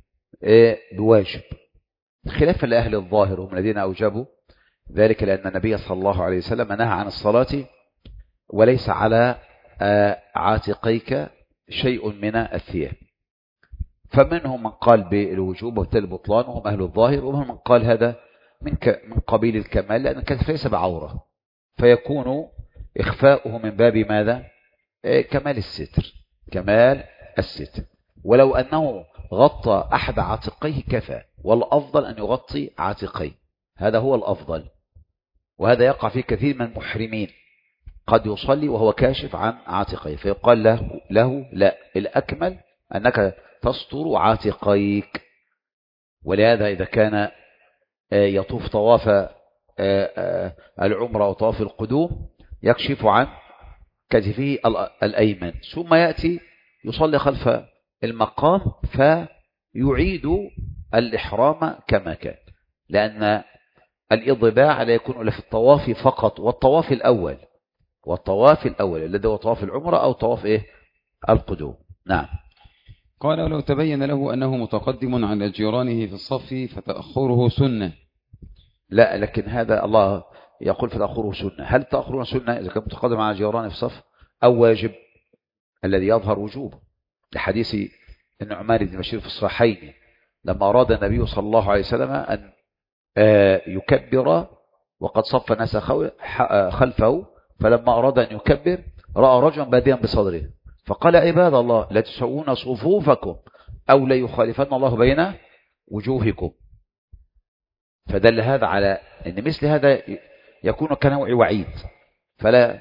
بواجب، خلافا لأهل الظاهر هم الذين أوجبوا ذلك، لأن النبي صلى الله عليه وسلم نهى عن الصلاة وليس على عاتقيك شيء من الثياب. فمنهم من قال بالوجوب وبالتالي البطلان وهم أهل الظاهر، ومنهم من قال هذا من قبيل الكمال، لأن الكتف ليس بعورة، فيكون إخفاؤه من باب ماذا؟ كمال الستر، كمال الستر. ولو أنه غطى أحد عاتقيه كفى، والأفضل أن يغطي عاتقيه، هذا هو الأفضل. وهذا يقع في كثير من المحرمين، قد يصلي وهو كاشف عن عاتقيه، فيقال له لا، الأكمل أنك تستر عاتقيك. ولهذا إذا كان يطوف طواف العمرة أو طواف القدوم يكشف عن كتفه الأيمن، ثم يأتي يصلي خلف المقام فيعيد الإحرام كما كان، لأن الإضباع لا يكون إلا في الطواف فقط، والطواف الأول الذي هو طواف العمرة أو طواف القدوم. نعم. قال: ولو تبين له أنه متقدم على جيرانه في الصف فتأخره سنة. لا، لكن هذا الله يقول فتأخره سنة. هل تأخرون سنة إذا كان متقدم على جيرانه في الصف أو واجب؟ الذي يظهر وجوبه لحديث النعمان بن بشير في الصحيحين لما أراد النبي صلى الله عليه وسلم أن يكبر وقد صف الناس خلفه، فلما أراد أن يكبر رأى رجلا باديا بصدره فقال: عباد الله لا تسوون صفوفكم أو لا يخالفن الله بين وجوهكم. فدل هذا على أن مثل هذا يكون كنوع وعيد، فلا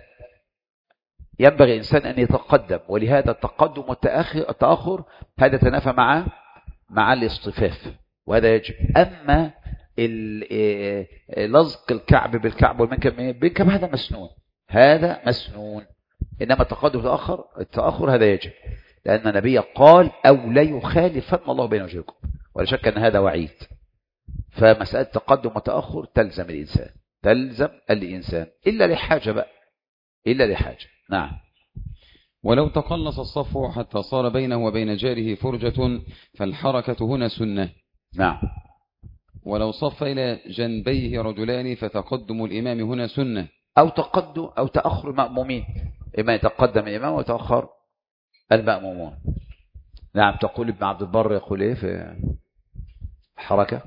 ينبغي إنسان أن يتقدم، ولهذا التقدم والتأخر هذا تنافى مع الاصطفاف، وهذا يجب. أما لزق الكعب بالكعب والمنكب بالمنكب هذا مسنون، هذا مسنون. إنما التقدم التأخر هذا يجب، لأن النبي قال أو لا يخالفن الله بين وجهكم، ولا شك أن هذا وعيد. فمسألة تقدم وتأخر تلزم الإنسان إلا لحاجة بقى، إلا لحاجة. نعم. ولو تقلص الصف حتى صار بينه وبين جاره فرجة فالحركة هنا سنة. نعم. ولو صف إلى جنبيه رجلان فتقدم الإمام هنا سنة. أو تقدم أو تأخر المأمومين، إما يتقدم الإمام ويتأخر المأمومون. نعم. تقول ابن عبد البر يقول إيه في حركة؟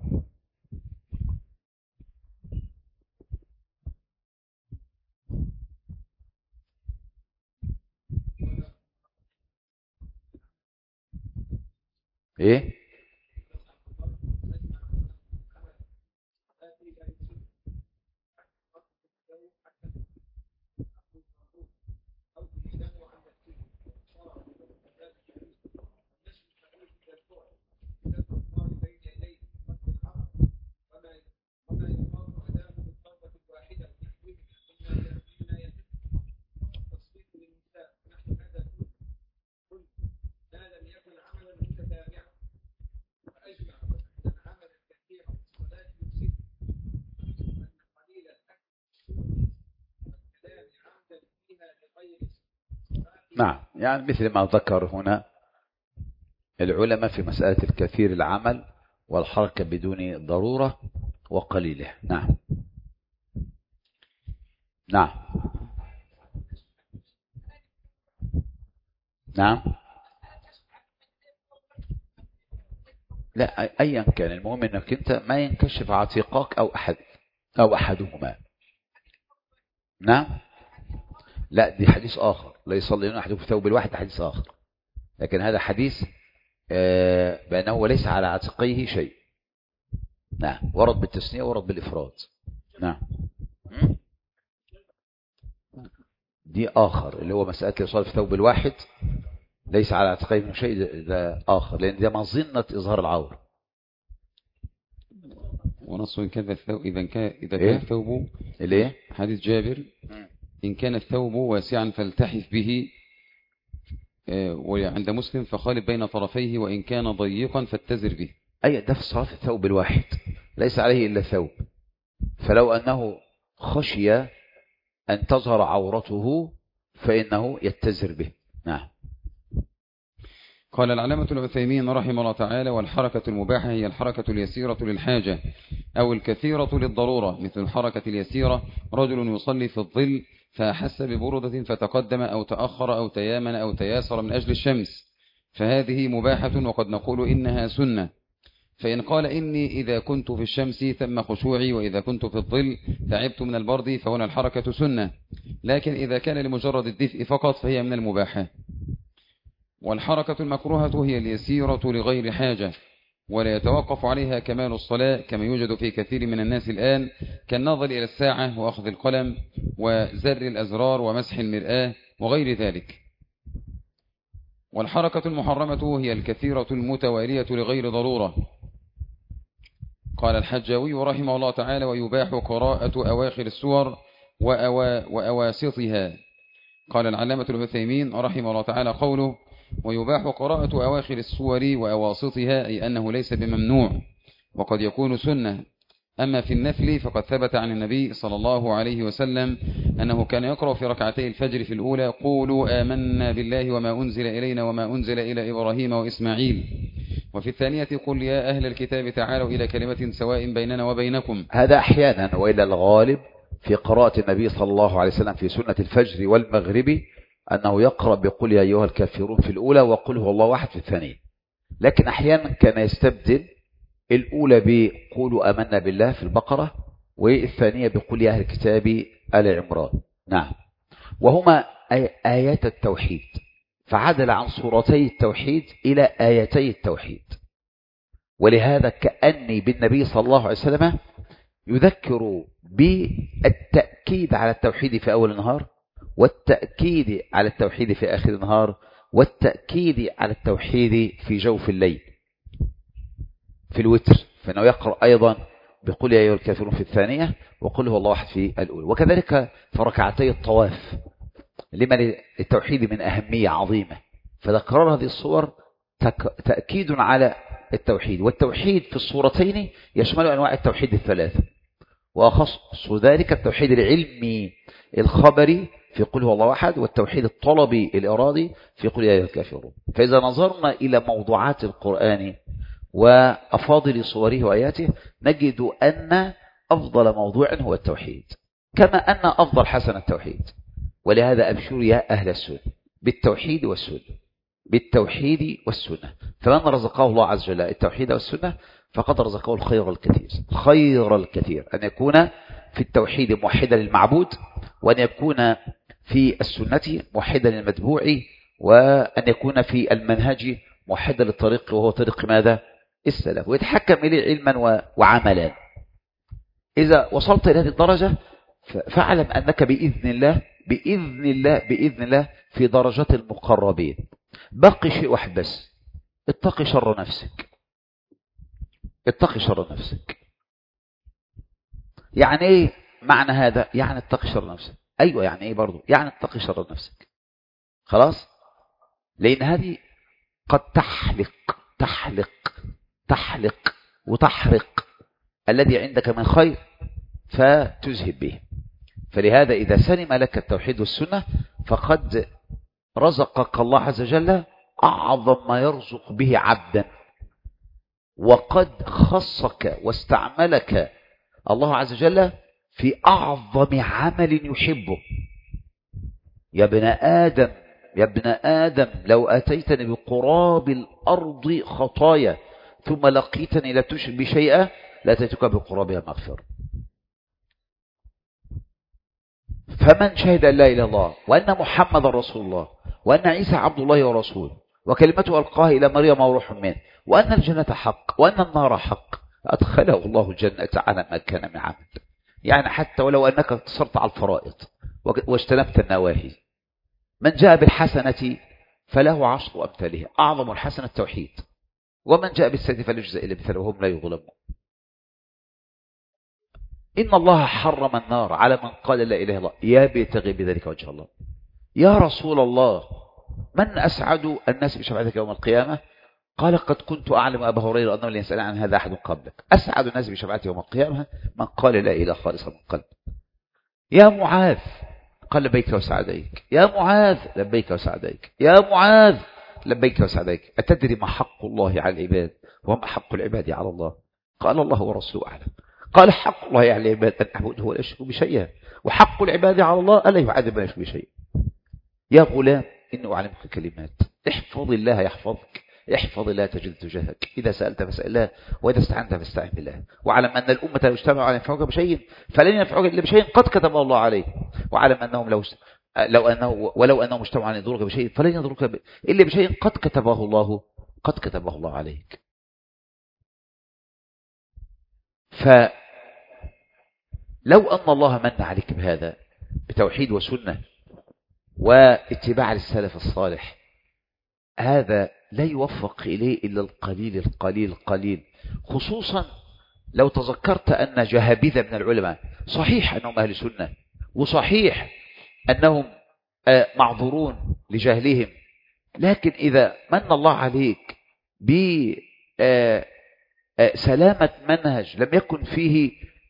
إيه؟ نعم. يعني مثل ما ذكر هنا العلماء في مسألة الكثير العمل والحركة بدون ضرورة وقليله. نعم. نعم. نعم. لا أيا كان، المهم أنك أنت ما ينكشف عتيقك أو أحدهما. نعم. لا دي حديث آخر، لا يصلي أحدكم في ثوب الواحد، حديث آخر. لكن هذا حديث بأنه ليس على عاتقيه شيء. نعم. ورد بالتثنية ورد بالإفراد. نعم. دي آخر اللي هو مسألة يصلي في ثوب الواحد ليس على عاتقيه من شيء، ده آخر، لأن ده مظنة إظهار العورة. ونص إن كان الثوب إذا كان الثوب إيه؟ حديث جابر إن كان الثوب واسعا فالتحف به، وعند مسلم فخالف بين طرفيه، وإن كان ضيقا فاتزر به. أي ده في صلاة الثوب الواحد ليس عليه إلا ثوب، فلو أنه خشي أن تظهر عورته فإنه يتزر به. نعم. قال العلامة العثيمين رحمه الله تعالى: والحركة المباحة هي الحركة اليسيرة للحاجة أو الكثيرة للضرورة، مثل الحركة اليسيرة رجل يصلي في الظل فأحس ببردة فتقدم أو تأخر أو تيامن أو تياسر من أجل الشمس، فهذه مباحة وقد نقول إنها سنة. فإن قال إني إذا كنت في الشمس تم خشوعي وإذا كنت في الظل تعبت من البرد فهنا الحركة سنة، لكن إذا كان لمجرد الدفء فقط فهي من المباحة. والحركة المكروهة هي اليسيرة لغير حاجة ولا يتوقف عليها كمال الصلاة، كما يوجد في كثير من الناس الآن كالنظر إلى الساعة وأخذ القلم وزر الأزرار ومسح المرآة وغير ذلك. والحركة المحرمة هي الكثيرة المتوالية لغير ضرورة. قال الحجاوي رحمه الله تعالى: ويباح قراءة أواخر السور وأواسطها. قال العلامة العثيمين رحمه الله تعالى قوله: ويباح قراءة أواخر السور وأواسطها، أي أنه ليس بممنوع وقد يكون سنة. أما في النفل فقد ثبت عن النبي صلى الله عليه وسلم أنه كان يقرأ في ركعتي الفجر في الأولى: قولوا آمنا بالله وما أنزل إلينا وما أنزل إلى إبراهيم وإسماعيل، وفي الثانية: قل يا أهل الكتاب تعالوا إلى كلمة سواء بيننا وبينكم. هذا أحيانا، وإلى الغالب في قراءة النبي صلى الله عليه وسلم في سنة الفجر والمغرب أنه يقرأ بقل يا أيها الكافرون في الأولى وقل هو الله واحد في الثانية. لكن أحيانا كان يستبدل الأولى بقولوا آمنا بالله في البقرة، والثانية بقل يا أهل الكتاب آل عمران. نعم. وهما آيات التوحيد، فعدل عن سورتي التوحيد إلى آيتي التوحيد. ولهذا كأني بالنبي صلى الله عليه وسلم يذكر بالتأكيد على التوحيد في أول النهار، والتأكيد على التوحيد في آخر النهار، والتأكيد على التوحيد في جوف الليل في الوتر، فإنه يقرأ أيضا بقول يا أيها الكافرون في الثانية، وقل هو الله أحد في الأولى. وكذلك في ركعتي الطواف، لما التوحيد من أهمية عظيمة، فذكر هذه الصور تأكيد على التوحيد. والتوحيد في الصورتين يشمل أنواع التوحيد الثلاثة، وأخص ذلك التوحيد العلمي الخبري في قل هو الله أحد، والتوحيد الطلبي الإرادي في قل يا أيها الكافرون. فإذا نظرنا إلى موضوعات القرآن وأفاضل صوره وآياته نجد أن أفضل موضوع هو التوحيد، كما أن أفضل حسن التوحيد. ولهذا أبشر يا أهل السنة بالتوحيد والسنة، بالتوحيد والسنة. فمن رزقه الله عز وجل التوحيد والسنة فقد رزقه الخير الكثير، خير الكثير، أن يكون في التوحيد موحدا للمعبود، وأن يكون في السنة موحدا للمتبوع، وأن يكون في المنهج موحدا للطريق، وهو طريق ماذا؟ السلف، ويتحكم إليه علما وعملا. إذا وصلت إلى هذه الدرجة فاعلم أنك بإذن الله بإذن الله بإذن الله في درجة المقربين. بقي شيء واحد بس، اتقي شر نفسك. اتقي شر نفسك. يعني ايه معنى هذا؟ يعني اتقي شر نفسك. ايوه، يعني ايه برضو؟ يعني اتقي شر نفسك. خلاص، لان هذه قد تحلق وتحرق الذي عندك من خير فتذهب به. فلهذا إذا سلم لك التوحيد والسنة فقد رزقك الله عز وجل أعظم ما يرزق به عبدا، وقد خصك واستعملك الله عز وجل في أعظم عمل يحبه. يا ابن آدم لو أتيتني بقراب الأرض خطايا ثم لقيتني لا تشرك بي شيئا لأتيتك بقرابها مغفرة. فمن شهد أن لا إله إلا الله وأن محمد رسول الله وأن عيسى عبد الله ورسوله وكلمته ألقاها إلى مريم وروح منه وأن الجنة حق وأن النار حق أدخله الله الجنة على ما كان من عمل. يعني حتى ولو أنك اقتصرت على الفرائض واجتنبت النواهي. من جاء بالحسنة فله 10 أمثالها، أعظم الحسنة التوحيد. ومن جاء بالسيئة فلا يجزى إلا مثله وهم لا يظلمون. إن الله حرم النار على من قال لا إله إلا الله يبتغي بذلك وجه الله. يا رسول الله من أسعد الناس بشفاعتك يوم القيامة؟ قال قد كنت أعلم أبا هريرة أنه لن يسأل عن هذا أحد قبلك. أسعد الناس بشفاعتي يوم القيامة من قال لا إله خالصا من قلب. يا معاذ قال لبيك وسعديك. يا معاذ لبيك وسعديك. يا معاذ لبيك وسعديك. أتدري ما حق الله على العباد وما حق العباد على الله؟ قال الله ورسوله أعلم. قال حق الله على العباد أن أعبده ولا أشرك بشيئا، وحق العباد على الله ألا يعذب من يشرك بشيء. يا غلام إني أعلمك كلمات احفظ الله يحفظك، احفظ الله تجد تجاهك، إذا سألت فاسأل الله وإذا استعنت فاستعن بالله. وعلم أن الأمة لا يجتمع على ينفعك بشيء فلن ينفعك إلا بشيء قد كتبه الله عليه. وعلم أنهم ولو أنهم اجتمعوا على يضرك بشيء فلن يضرك إلا بشيء قد كتبه الله عليك. فلو أن الله من عليك بهذا بتوحيد وسنة واتباع للسلف الصالح، هذا لا يوفق إليه إلا القليل، خصوصا لو تذكرت أن جهابذة من العلماء صحيح أنهم أهل سنة، وصحيح أنهم معذورون لجهلهم، لكن إذا من الله عليك بسلامة منهج لم يكن فيه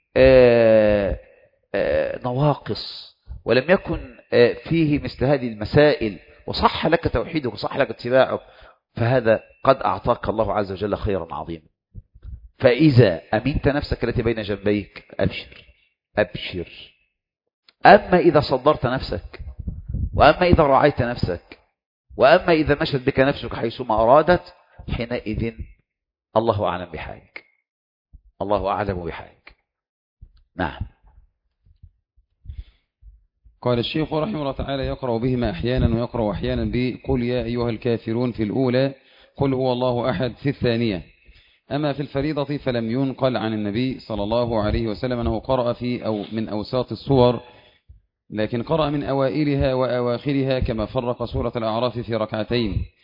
نواقص ولم يكن فيه مثل هذه المسائل وصح لك توحيدك وصح لك اتباعك، فهذا قد أعطاك الله عز وجل خيرا عظيما. فإذا أمنت نفسك التي بين جنبيك أبشر. أما إذا صدرت نفسك، وأما إذا رعيت نفسك، وأما إذا مشت بك نفسك حيثما أرادت، حينئذ الله أعلم بحالك. نعم. قال الشيخ رحمه الله تعالى: يقرأ بهما أحيانا ويقرأ أحيانا بقل يا أيها الكافرون في الأولى، قل هو الله أحد في الثانية. أما في الفريضة فلم ينقل عن النبي صلى الله عليه وسلم أنه قرأ في أو من أوساط الصور، لكن قرأ من أوائلها وأواخرها، كما فرق سورة الأعراف في ركعتين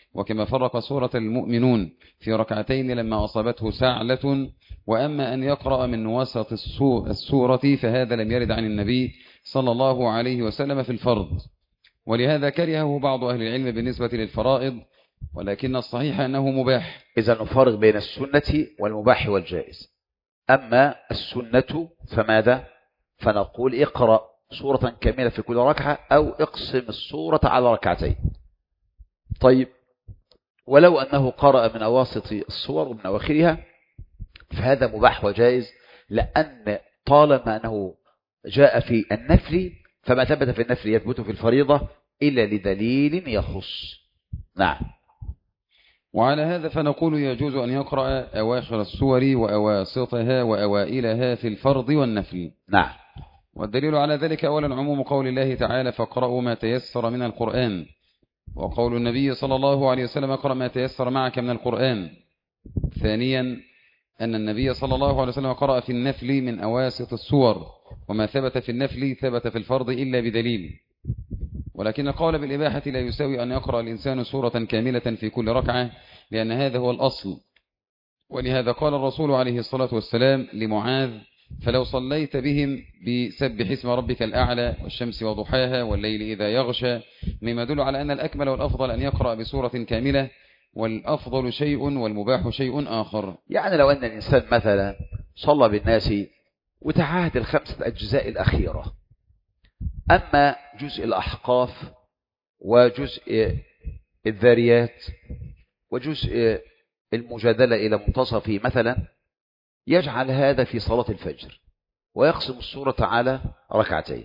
وكما فرق سورة المؤمنون في ركعتين لما أصابته سعلة. وأما أن يقرأ من وسط السورة فهذا لم يرد عن النبي صلى الله عليه وسلم في الفرض، ولهذا كرهه بعض أهل العلم بالنسبة للفرائض، ولكن الصحيح أنه مباح. إذا نفرق بين السنة والمباح والجائز. أما السنة فماذا؟ فنقول اقرأ سورة كاملة في كل ركعة أو اقسم السورة على ركعتين. طيب، ولو أنه قرأ من أواسط السور ومن أواخرها فهذا مباح وجائز، لأن طالما أنه جاء في النفل فما ثبت في النفل يثبت في الفريضة إلا لدليل يخص. نعم. وعلى هذا فنقول يجوز أن يقرأ أواخر السور وأواسطها وأوائلها في الفرض والنفل. نعم. والدليل على ذلك أولا عموم قول الله تعالى فاقرأوا ما تيسر من القرآن، وقول النبي صلى الله عليه وسلم اقرأ ما تيسر معك من القرآن. ثانيا أن النبي صلى الله عليه وسلم قرأ في النفل من أواسط السور، وما ثبت في النفل ثبت في الفرض إلا بدليل. ولكن القول بالإباحة لا يساوي أن يقرأ الإنسان سورة كاملة في كل ركعة، لأن هذا هو الأصل. ولهذا قال الرسول عليه الصلاة والسلام لمعاذ فلو صليت بهم بسبح اسم ربك الأعلى والشمس وضحاها والليل إذا يغشى، مما يدل على أن الأكمل والأفضل أن يقرأ بسورة كاملة، والأفضل شيء والمباح شيء آخر. يعني لو أن الإنسان مثلا صلى بالناس وتعاهد الخمسة أجزاء الأخيرة، أما جزء الأحقاف وجزء الذاريات وجزء المجادلة إلى منتصفه مثلا، يجعل هذا في صلاة الفجر ويقسم السورة على ركعتين،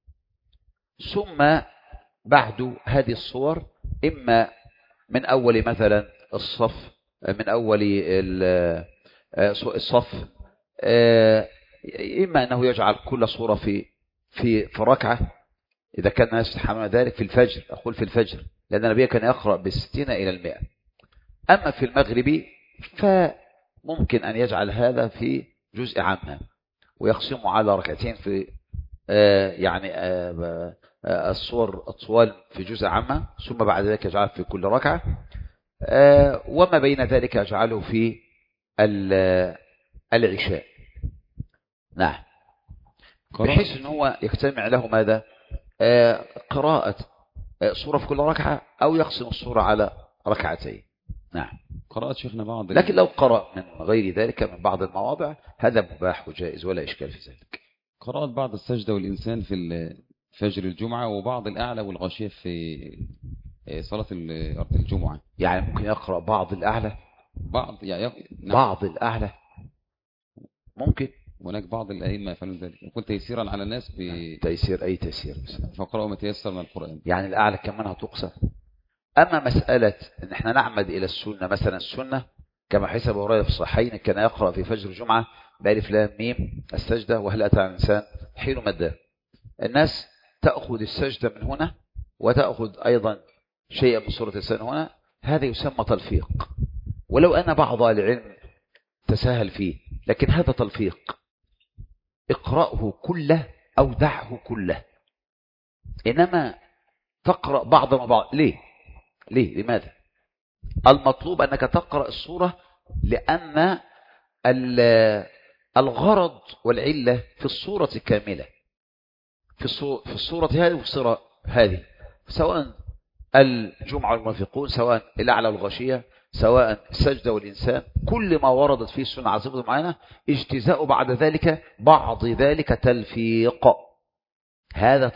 ثم بعد هذه الصور إما من أول مثلا الصف، من أول الصف، إما أنه يجعل كل صورة في ركعة إذا كان الناس يتحملون ذلك في الفجر، أقول في الفجر لأن النبي كان يقرأ ب60 إلى 100. أما في المغرب فممكن أن يجعل هذا في جزء عامة ويقسمه على ركعتين في يعني الصور الطوال في جزء عامة، ثم بعد ذلك يجعله في كل ركعة، وما بين ذلك يجعله في العشاء. نعم. بحيث أنه هو يجتمع له ماذا؟ قراءة صورة في كل ركعة أو يقسم الصورة على ركعتين. نعم. قراءة شيخنا بعض، لكن لو قرأ من غير ذلك من بعض المواضع هذا مباح وجائز ولا إشكال في ذلك. قراءة بعض السجدة والإنسان في فجر الجمعة، وبعض الأعلى والغاشية في صلاة الجمعة. يعني ممكن يقرأ بعض الأعلى، نعم. بعض الأعلى ممكن. هناك بعض الأئمة يفعلون ذلك، يكون تيسيرا على الناس تيسير، أي تيسير، فقرأوا ما تيسر من القرآن. يعني الأعلى كمان هتقسم. أما مسألة أن احنا نعمد إلى السنة، مثلا السنة كما حسب أبو هريرة في الصحيحين كان يقرأ في فجر الجمعة بألف لام ميم السجدة وهل أتى على الإنسان حين مدى. الناس تأخذ السجدة من هنا وتأخذ أيضا شيئا من سورة الإنسان هنا، هذا يسمى تلفيق، ولو أن بعض العلم تساهل فيه، لكن هذا تلفيق. اقرأه كله أو دعه كله، إنما تقرأ بعض ما بعض. ليه؟ لماذا؟ المطلوب أنك تقرأ السورة لأن الغرض والعلة في السورة كاملة، في السورة هذه والسورة هذه، سواء الجمعة والمنافقون، سواء الأعلى والغاشية، سواء السجدة والإنسان، كل ما وردت فيه السنة على صفة معينة اجتزاء بعد ذلك بعض ذلك تلفيق. هذا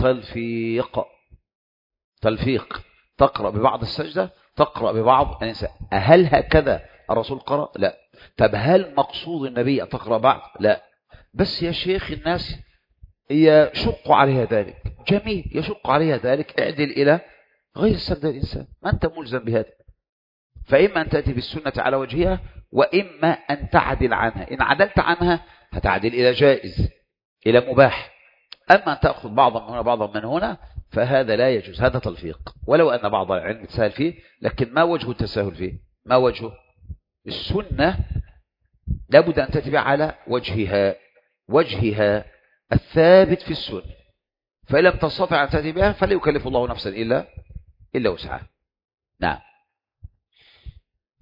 تلفيق، تقرأ ببعض السجدة، تقرأ ببعض الإنسان. هل هكذا الرسول قرأ؟ لا. طب هل مقصود النبي أن تقرأ بعض؟ لا. بس يا شيخ الناس يشق عليها ذلك، جميل، يشق عليها ذلك، اعدل إلى غير السجدة الإنسان، ما أنت ملزم بهذا. فإما أن تأتي بالسنة على وجهها، وإما أن تعدل عنها. إن عدلت عنها هتعدل إلى جائز، إلى مباح. أما أن تأخذ بعضا من هنا بعضا من هنا فهذا لا يجوز، هذا تلفيق، ولو أن بعض العلم تساهل فيه. لكن ما وجه التساهل فيه؟ ما وجهه؟ السنة لابد أن تتبع على وجهها الثابت في السنة، فإن لم تستطع أن تتبعها فلا يكلف الله نفسا إلا وسعها. نعم.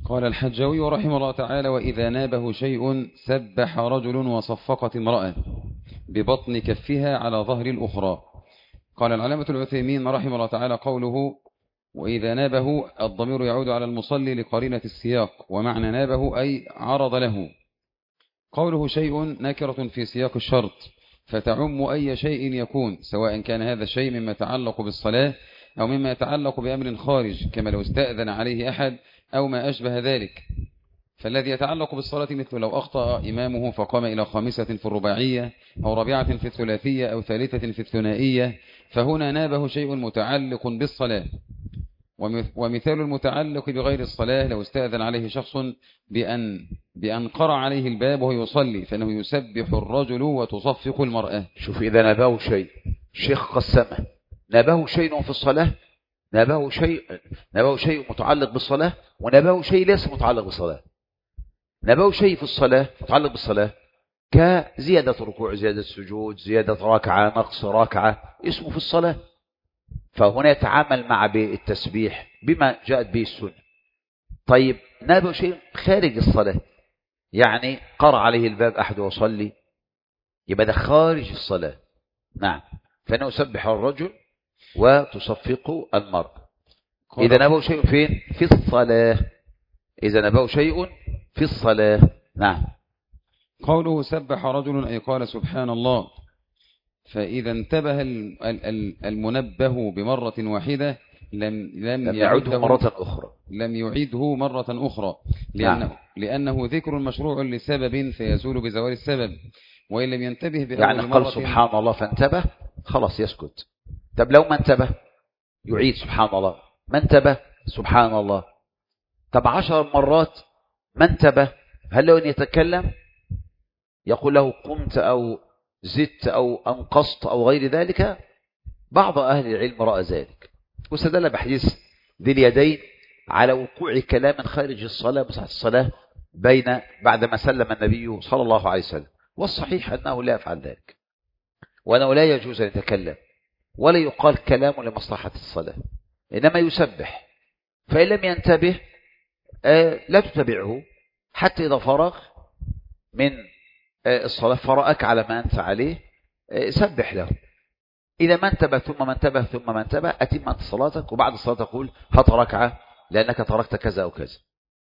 قال الحجاوي رحمه الله تعالى: وإذا نابه شيء سبح رجل وصفقت امرأة ببطن كفها على ظهر الأخرى. قال العلامة العثيمين رحمه الله تعالى: قوله وإذا نابه الضمير يعود على المصلي لقرينة السياق، ومعنى نابه أي عرض له. قوله شيء نكرة في سياق الشرط، فتعم أي شيء يكون، سواء كان هذا الشيء مما يتعلق بالصلاة أو مما يتعلق بأمر خارج، كما لو استأذن عليه أحد أو ما أشبه ذلك. فالذي يتعلق بالصلاة مثل لو أخطأ إمامه فقام إلى خامسة في الرباعية أو رابعة في الثلاثية أو ثالثة في الثنائية، فهنا نابه شيء متعلق بالصلاة. ومثال المتعلق بغير الصلاة لو استأذن عليه شخص بأن قرع عليه الباب وهو يصلي، فإنه يسبح الرجل وتصفق المرأة. شوف، إذا نابه شيء، شيخ قسمه، نابه شيء في الصلاة، نابه شيء متعلق بالصلاة، ونابه شيء ليس متعلق بالصلاة. نابه شيء في الصلاة متعلق بالصلاة كزيادة ركوع، زيادة سجود، زيادة ركعة، نقص ركعة، اسمه في الصلاة، فهنا يتعامل مع بالتسبيح بما جاءت به السنة. طيب نابه شيء خارج الصلاة، يعني قرأ عليه الباب أحد وصلي، يبقى ده خارج الصلاة. نعم، فإنه يسبح الرجل وتصفق المرأة. إذا نابه شيء فين؟ في الصلاة. إذا نابه شيء في الصلاة. نعم. قوله سبح رجل أي قال سبحان الله، فإذا انتبه المنبه بمرة واحدة لم يعده مرة أخرى، لم يعيده مرة أخرى، لأنه ذكر مشروع لسبب فيزول بزوال السبب، وإن لم ينتبه بأول يعني قال سبحان الله فانتبه، خلاص يسكت. طب لو ما انتبه يعيد سبحان الله، ما انتبه سبحان الله. طب 10 مرات ما انتبه، هل له أن يتكلم يقول له قمت أو زدت أو أنقصت أو غير ذلك؟ بعض أهل العلم رأى ذلك واستدل بحديث ذي اليدين على وقوع كلام خارج الصلاة بصحة الصلاة بعدما سلم النبي صلى الله عليه وسلم. والصحيح أنه لا يفعل ذلك، وأنه لا يجوز أن يتكلم ولا يقال كلام لمصلحة الصلاة، إنما يسبح. فإن لم ينتبه لا تتبعه حتى إذا فرغ من الصلاة فرأك على ما أنت عليه سبح له. إذا ما انتبه ثم ما انتبه ثم ما انتبه أتم أنت صلاتك، وبعد الصلاة تقول هات ركعة لأنك تركت كذا أو كذا.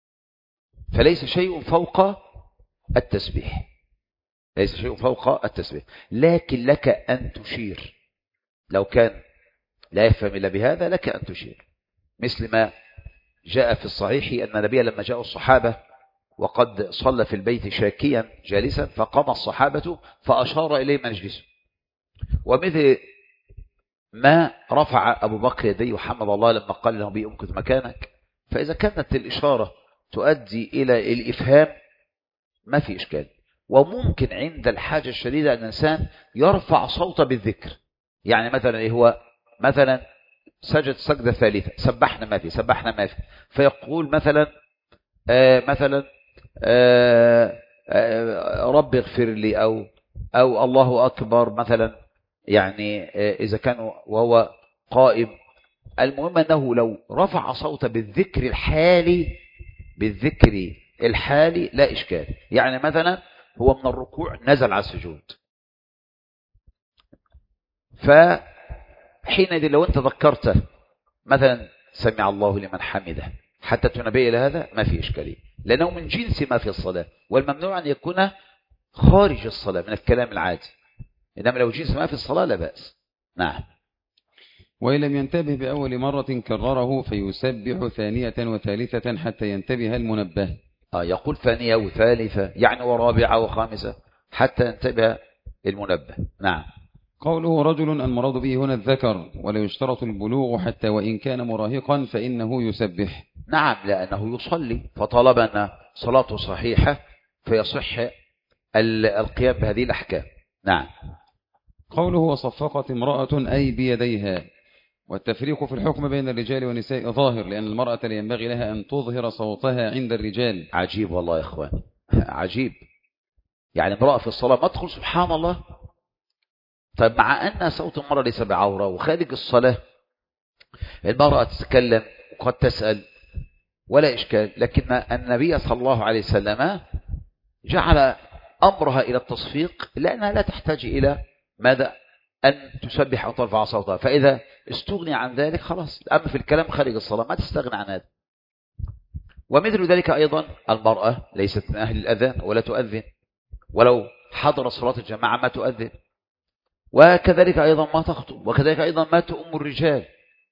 فليس شيء فوق التسبيح، ليس شيء فوق التسبيح، لكن لك أن تشير. لو كان لا يفهم إلا بهذا لك أن تشير، مثل ما جاء في الصحيح أن النبي لما جاء الصحابة وقد صلى في البيت شاكيا جالسا، فقام الصحابة فأشار إليه مجلسه، ومثل ما رفع أبو بكر يديه وحمد الله لما قال له بأمكث مكانك. فإذا كانت الإشارة تؤدي إلى الإفهام ما في إشكال. وممكن عند الحاجة الشديدة أن الإنسان يرفع صوته بالذكر، يعني مثلا هو مثلا سجد سجدة ثالثة، سبحنا ما في سبحنا ما في، فيقول مثلا رب اغفر لي أو الله أكبر مثلا، يعني إذا كان وهو قائم. المهم أنه لو رفع صوته بالذكر الحالي لا إشكال. يعني مثلا هو من الركوع نزل على السجود، فحينئذ لو أنت ذكرته مثلا سمع الله لمن حمده حتى تنبه إلى هذا ما في إشكالية، لأنه من جنس ما في الصلاة، والممنوع أن يكون خارج الصلاة من الكلام العادي، إنما لو جنس ما في الصلاة لا بأس. نعم. وإن لم ينتبه بأول مرة كرره فيسبح ثانية وثالثة حتى ينتبه المنبه. يقول ثانية وثالثة يعني ورابعة وخامسة حتى ينتبه المنبه. نعم. قوله رجل المراد به هنا الذكر، ولا يشترط البلوغ حتى وإن كان مراهقا فإنه يسبح. نعم، لأنه يصلي، فطالما أن صلاته صحيحة فيصح القيام بهذه الأحكام. نعم. قوله وصفقت امرأة أي بيديها، والتفريق في الحكم بين الرجال والنساء ظاهر، لأن المرأة لا ينبغي لها أن تظهر صوتها عند الرجال. عجيب والله يا إخوان، عجيب. يعني امرأة في الصلاة ما تدخل سبحان الله. طيب مع أن صوت المرأة ليس بعورة، وخارج الصلاة المرأة تتكلم وقد تسأل، ولا إشكال. لكن النبي صلى الله عليه وسلم جعل أمرها إلى التصفيق لأنها لا تحتاج إلى ماذا أن تسبح أو ترفع صوتها، فإذا استغني عن ذلك خلاص. أما في الكلام خارج الصلاة ما تستغنى عن هذا. ومثل ذلك أيضا المرأة ليست من أهل الأذان ولا تؤذن، ولو حضر صلاة الجماعة ما تؤذن، وكذلك أيضا ما تخطب، وكذلك أيضا ما تؤم الرجال،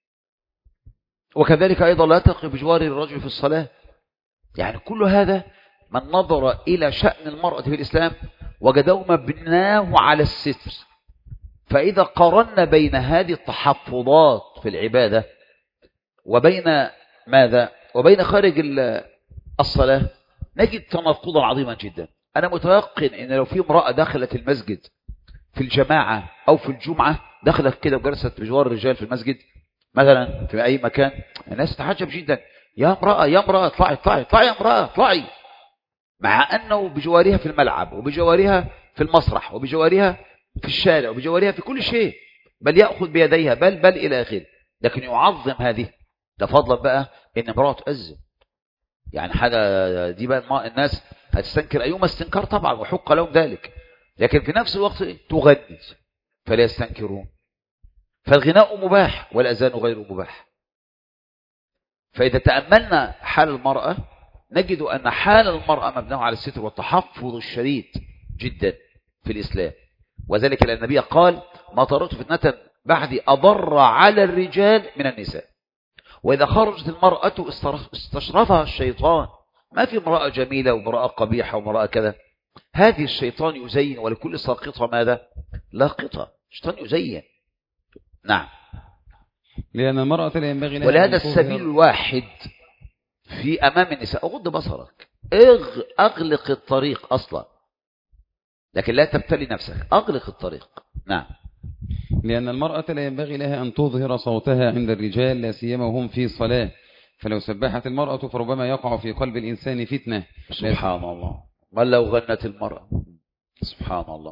وكذلك أيضا لا تقف بجوار الرجل في الصلاة. يعني كل هذا من نظر إلى شأن المرأة في الإسلام وجده مبناه على الستر. فإذا قارنا بين هذه التحفظات في العبادة وبين ماذا وبين خارج الصلاة نجد تناقضا عظيما جدا. أنا متيقن إن لو في امرأة دخلت المسجد في الجماعة أو في الجمعة، دخلت كده وجلست بجوار الرجال في المسجد مثلا في أي مكان، الناس تتعجب جدا، يا امرأة يا امرأة اطلعي اطلعي اطلعي يا امرأة اطلعي، مع أنه بجوارها في الملعب وبجوارها في المسرح وبجوارها في الشارع وبجوارها في كل شيء، بل يأخذ بيديها بل إلى آخره، لكن يعظم هذه. ده فضلا بقى إن امرأة تؤذن، يعني حاجة دي بقى الناس هتستنكر أيوم استنكار طبعا وحق لهم ذلك، لكن في نفس الوقت تغني فلا يستنكرون. فالغناء مباح والأذان غير مباح. فإذا تأملنا حال المرأة نجد أن حال المرأة مبناه على الستر والتحفظ الشديد جدا في الإسلام، وذلك لأن النبي قال ما تركت فتنة بعدي أضر على الرجال من النساء. وإذا خرجت المرأة استشرفها الشيطان، ما في امرأة جميلة وامرأة قبيحة وامرأة كذا، هذه الشيطان يزين، ولكل ساقطة ماذا لاقطة، الشيطان يزين. نعم. لأن المرأة لا ينبغي لها ولهذا السبيل الواحد في أمام النساء أغض بصرك، أغلق الطريق أصلا، لكن لا تبتلي نفسك، أغلق الطريق. نعم. لأن المرأة لا ينبغي لها أن تظهر صوتها عند الرجال لا سيما هم في صلاة، فلو سبحت المرأة فربما يقع في قلب الإنسان فتنة. سبحان الله، ما لو غنت المرأة، سبحان الله.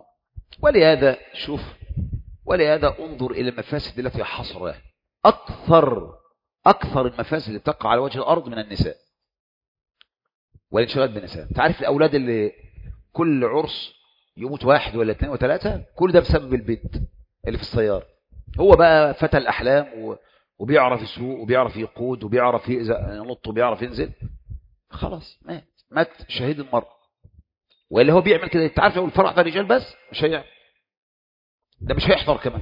ولهذا انظر إلى المفاسد التي حصرها. أكثر المفاسد اللي تقع على وجه الأرض من النساء والانشغال بالنساء. تعرف الأولاد اللي كل عرس يموت 1 ولا 2 و3، كل ده بسبب البنت اللي في السيارة. هو بقى فتى الأحلام وبيعرف يسوق وبيعرف يقود وبيعرف ينط وبيعرف ينزل، خلاص مات شهيد المرأة. واللي هو بيعمل كده، انت عارف لو الفرح ده رجال بس مش هيعمل، ده مش هيحضر كمان.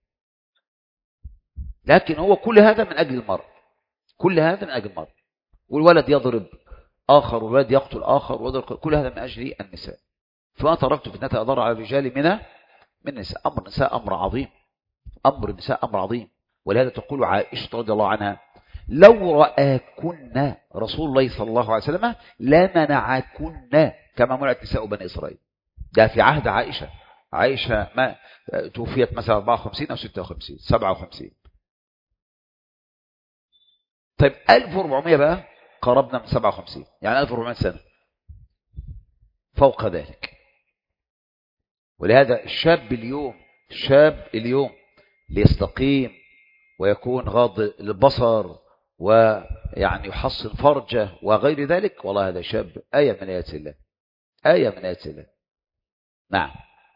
لكن هو كل هذا من أجل المرأة، كل هذا من أجل المرأة. والولد يضرب آخر والولد يقتل آخر، كل هذا من أجل النساء. فما تركت فتنة أضر على الرجال من النساء. أمر النساء أمر عظيم، أمر النساء أمر عظيم. ولهذا تقول عائشة رضي الله عنها لو رآكن رسول الله صلى الله عليه وسلم لمنعكن كما منعت نساء بني إسرائيل. ده في عهد عائشة ما توفيت مثلا 54 أو 56 57. طيب 1400 بقى قربنا من 57، يعني 1400 سنة فوق ذلك. ولهذا الشاب اليوم ليستقيم ويكون غاض البصر ويعني يحصن فرجه وغير ذلك، والله هذا شاب آية من آيات الله، آية من آيات الله. نعم.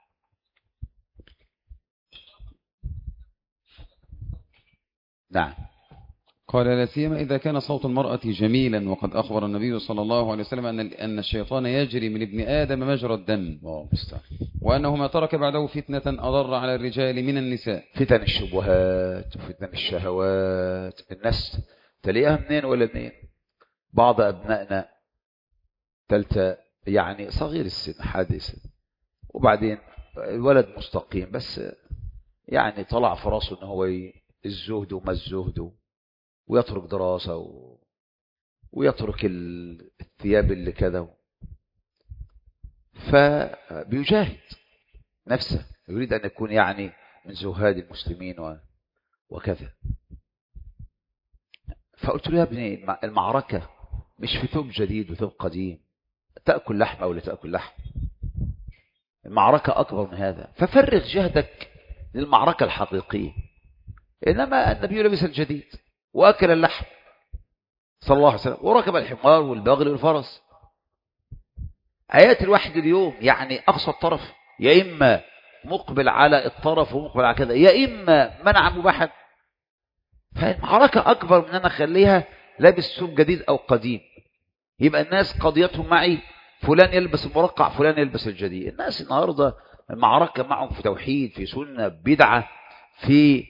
نعم. قال لا سيما إذا كان صوت المرأة جميلا، وقد أخبر النبي صلى الله عليه وسلم أن الشيطان يجري من ابن آدم مجرى الدم، وأنه ما ترك بعده فتنة أضر على الرجال من النساء. فتن الشبهات وفتن الشهوات، الناس تلاقيها منين ولا منين. بعض أبنائنا تلت يعني صغير السن حادث، وبعدين الولد مستقيم بس يعني طلع في راسه ان هو الزهد وما الزهد، ويترك دراسة ويترك الثياب اللي كذا، فبيجاهد نفسه يريد أن يكون يعني من زهاد المسلمين وكذا. فقلت له يا ابني المعركة مش في ثوب جديد وثوب قديم تأكل لحم أو لا تأكل لحم، المعركة أكبر من هذا، ففرغ جهدك للمعركة الحقيقية. إنما النبي لبس الجديد وأكل اللحم صلى الله عليه وسلم، وركب الحمار والبغل والفرس. آيات الوحي اليوم يعني أقصى الطرف، يا إما مقبل على الطرف ومقبل على كذا، يا إما منع مباحا. فالمعركة أكبر من أن أخليها لابس ثوب جديد أو قديم، يبقى الناس قضيتهم معي فلان يلبس المرقع فلان يلبس الجديد. الناس النهاردة المعركة معهم في توحيد، في سنة، بدعة، في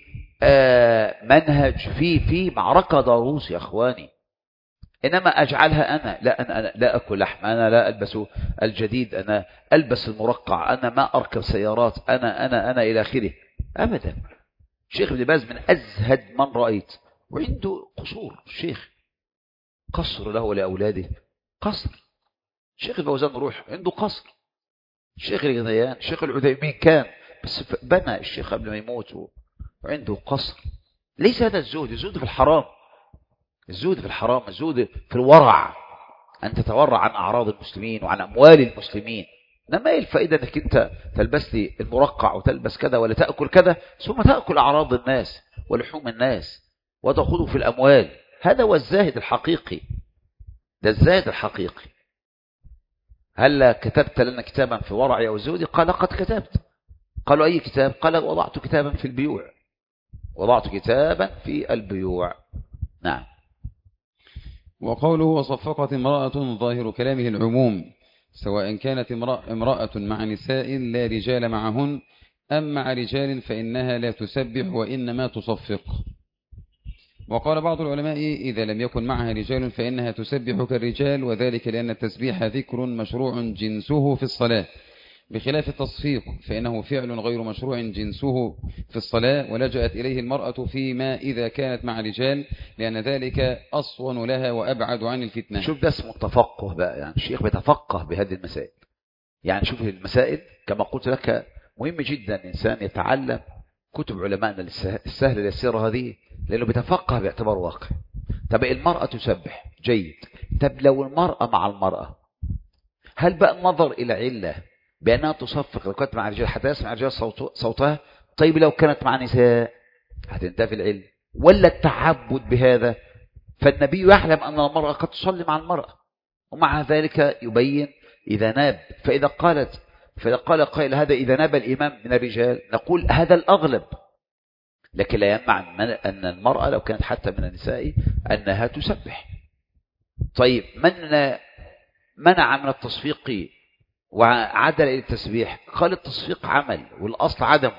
منهج، في معركة ضروس يا أخواني. إنما أجعلها أنا لا أكل لحم، أنا لا ألبس الجديد، أنا ألبس المرقع، أنا ما أركب سيارات، أنا إلى آخره. أبدا. الشيخ ابن باز من أزهد من رأيت، وعنده قصور. الشيخ قصر له ولأولاده، قصر. الشيخ الفوزان روح عنده قصر. الشيخ الغنيان، الشيخ العثيمين كان بس بنى الشيخ قبل ما يموت وعنده قصر. ليس هذا الزهد، الزهد في الحرام، الزهد في الحرام، الزهد في الورع، أن تتورع عن أعراض المسلمين وعن أموال المسلمين. إنما إيه الفائدة أنك أنت تلبس لي المرقع وتلبس كذا ولا تأكل كذا ثم تأكل أعراض الناس ولحوم الناس وتأخذوا في الأموال؟ هذا هو الزاهد الحقيقي، ده الزاهد الحقيقي. هل كتبت لنا كتابا في ورع أو زهد؟ قال قد كتبت. قالوا أي كتاب؟ قال وضعت كتابا في البيوع، وضعت كتابا في البيوع. نعم. وقوله وصفقت امرأة ظاهر كلامه العموم، سواء كانت امرأة مع نساء لا رجال معهن أم مع رجال فإنها لا تسبح وإنما تصفق. وقال بعض العلماء إذا لم يكن معها رجال فإنها تسبح كالرجال، وذلك لأن التسبيح ذكر مشروع جنسه في الصلاة، بخلاف التصفيق فإنه فعل غير مشروع جنسه في الصلاة، ولجأت إليه المرأة فيما إذا كانت مع رجال لأن ذلك أصون لها وأبعد عن الفتنة. شوف ده اسمه التفقه بقى، يعني الشيخ بيتفقه بهذه المسائل. يعني شوف المسائل كما قلت لك مهم جدا الإنسان يتعلم كتب علمائنا السهل اليسيرة هذه، لأنه بيتفقه باعتبار واقع. طب المرأة تسبح جيد، طب لو المرأة مع المرأة، هل بقى النظر إلى علة بأنها تصفق لو كانت مع رجال حتى يسمع رجال صوتها؟ طيب لو كانت مع نساء هتنتفي العلة ولا التعبد بهذا؟ فالنبي يعلم أن المرأة قد تصلي مع المرأة، ومع ذلك يبين إذا ناب. فإذا قال قائل هذا إذا ناب الإمام من الرجال، نقول هذا الأغلب، لكن لا يمنع أن المرأة لو كانت حتى من النساء أنها تسبح. طيب من منع من التصفيق وعدل إلى التسبيح؟ قال التصفيق عمل والأصل عدمه،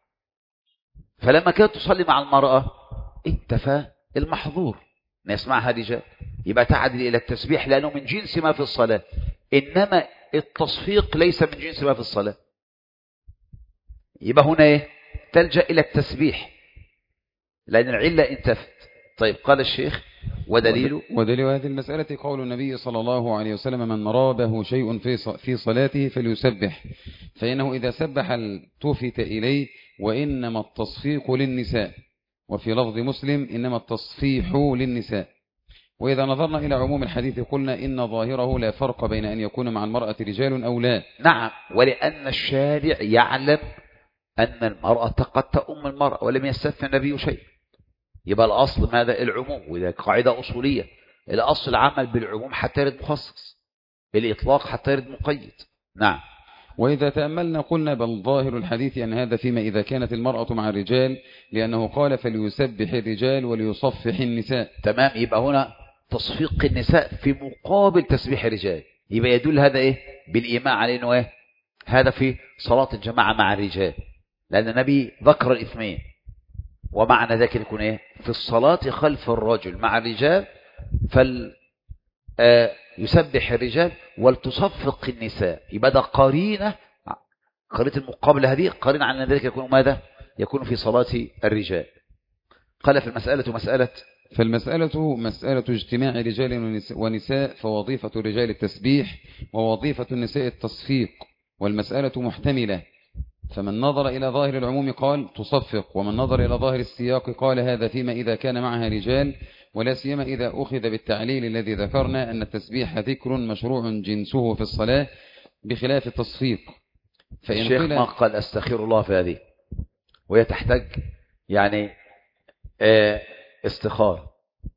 فلما كانت تصلي مع المرأة انتفى المحظور نسمعها رجال، يبقى تعدل إلى التسبيح لأنه من جنس ما في الصلاة، إنما التصفيق ليس من جنس ما في الصلاة. يبقى هنا إيه؟ تلجأ إلى التسبيح لأن العلة انتفت. طيب قال الشيخ ودليل هذه المسألة قول النبي صلى الله عليه وسلم من رابه شيء في صلاته فليسبح، فإنه إذا سبح التفت إليه، وإنما التصفيق للنساء، وفي لفظ مسلم إنما التصفيح للنساء. وإذا نظرنا إلى عموم الحديث قلنا إن ظاهره لا فرق بين أن يكون مع المرأة رجال أو لا. نعم، ولأن الشارع يعلم أن المرأة قد تؤم المرأة ولم يستثنى النبي شيء. يبقى الأصل ماذا؟ العموم، وإذا قاعدة أصولية الأصل العمل بالعموم حتى يرد مخصص، بالإطلاق حتى يرد مقيد. نعم. وإذا تأملنا قلنا بل ظاهر الحديث أن هذا فيما إذا كانت المرأة مع الرجال، لأنه قال فليسبح الرجال وليصفح النساء. تمام، يبقى هنا تصفيق النساء في مقابل تسبيح الرجال، يبقى يدل هذا إيه؟ بالإيماء على إنه إيه؟ هذا في صلاة الجماعة مع الرجال، لأن النبي ذكر الاثنين، ومعنى ذلك يكون إيه؟ في الصلاة خلف الرجل مع الرجال يسبح الرجال ولتصفق النساء. يبقى ده قرينة المقابلة هذه قرينة على ذلك يكون ماذا؟ يكون في صلاة الرجال. قال في فالمسألة مسألة اجتماع رجال ونساء، فوظيفة الرجال التسبيح ووظيفة النساء التصفيق، والمسألة محتملة، فمن نظر إلى ظاهر العموم قال تصفق، ومن نظر إلى ظاهر السياق قال هذا فيما إذا كان معها رجال، ولا سيما إذا أخذ بالتعليل الذي ذكرنا أن التسبيح ذكر مشروع جنسه في الصلاة بخلاف التصفيق. الشيخ ما قال أستغفر الله في هذه، وهي تحتاج يعني استخار،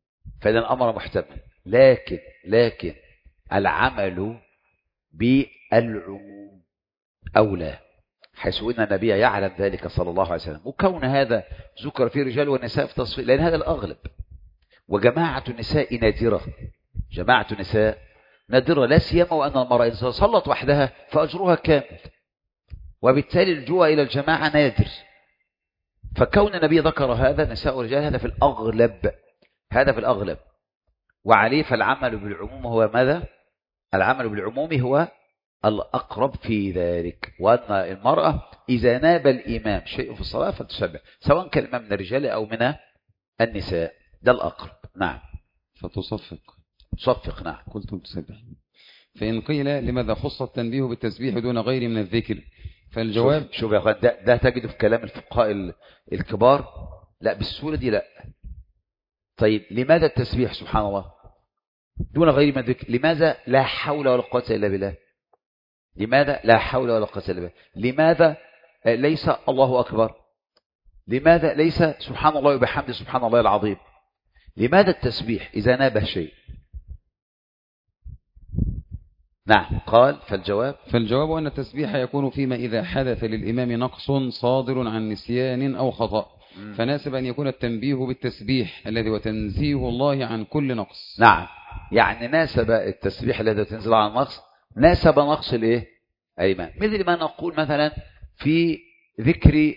فإذا الأمر محتمل. لكن العمل بالعموم أولى، حيث أن النبي يعلم ذلك صلى الله عليه وسلم. وكون هذا ذكر فيه رجال ونساء في تصفيق، لأن هذا الأغلب. وجماعة النساء نادرة، جماعة النساء نادرة، لا سيما وأن المرأة إذا صلت وحدها فأجرها كامل، وبالتالي اللجوء إلى الجماعة نادر. فكون النبي ذكر هذا نساء ورجال، هذا في الأغلب، هذا في الأغلب. وعليه فالعمل بالعموم هو ماذا؟ العمل بالعموم هو الأقرب في ذلك. وأن المرأة إذا ناب الإمام شيء في الصلاة فتسبح، سواء كان الإمام من الرجال أو من النساء، ده الأقرب. نعم. تصفق. نعم. قلت تسبح. فإن قيل لماذا خص التنبيه بالتسبيح دون غير من الذكر، فالجواب شوف يا أخوان، ده تجده في كلام الفقهاء الكبار، لا بالسهولة دي لا. طيب لماذا التسبيح سبحان الله دون غير من الذكر؟ لماذا لا حول ولا قوة إلا بالله؟ لماذا لا حول ولا قوة إلا بالله؟ لماذا ليس الله أكبر؟ لماذا ليس سبحان الله وبحمده سبحان الله العظيم؟ لماذا التسبيح إذا نابه شيء؟ نعم. قال فالجواب أن التسبيح يكون فيما إذا حدث للإمام نقص صادر عن نسيان أو خطأ، فناسب أن يكون التنبيه بالتسبيح الذي وتنزيه الله عن كل نقص. نعم، يعني ناسب التسبيح الذي تنزل عن النقص، ناسب نقص الايه؟ الإيمان. مثل ما نقول مثلا في ذكر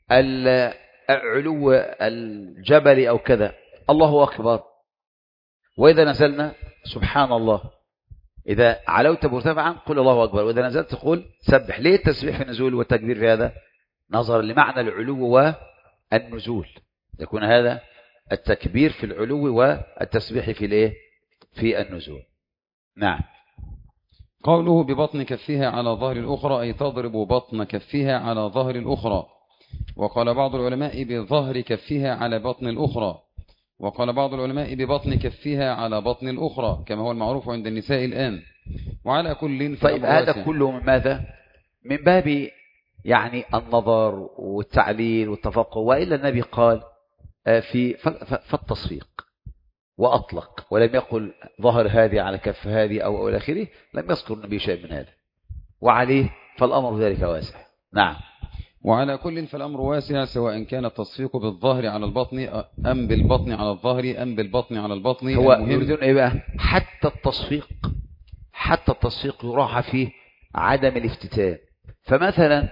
علو الجبل أو كذا، الله أكبر، وإذا نزلنا سبحان الله. إذا علوت مرتفعا قل الله أكبر، وإذا نزلت قل سبح. ليه التسبيح في النزول والتكبير في هذا؟ نظرا لمعنى العلو والنزول، يكون هذا التكبير في العلو والتسبيح في الايه؟ في النزول. نعم. قوله ببطن كفها على ظهر الأخرى، أي تضرب بطن كفها على ظهر الأخرى. وقال بعض العلماء بظهر كفها على بطن الأخرى، وقال بعض العلماء ببطن كفها على بطن الأخرى، كما هو المعروف عند النساء الآن. وعلى كل طيب هذا كله من ماذا؟ من باب يعني النظر والتعليل والتفقه. وإلا النبي قال في التصفيق وأطلق، ولم يقل ظهر هذه على كف هذه أو إلى آخره، لم يذكر النبي شيء من هذا. وعليه فالأمر ذلك واسع. نعم. وعلى كل فالأمر واسع، سواء كان التصفيق بالظهر على البطن أم بالبطن على الظهر أم بالبطن على البطن. هو يريدون إيه بقى؟ حتى التصفيق يراعى فيه عدم الافتتان. فمثلا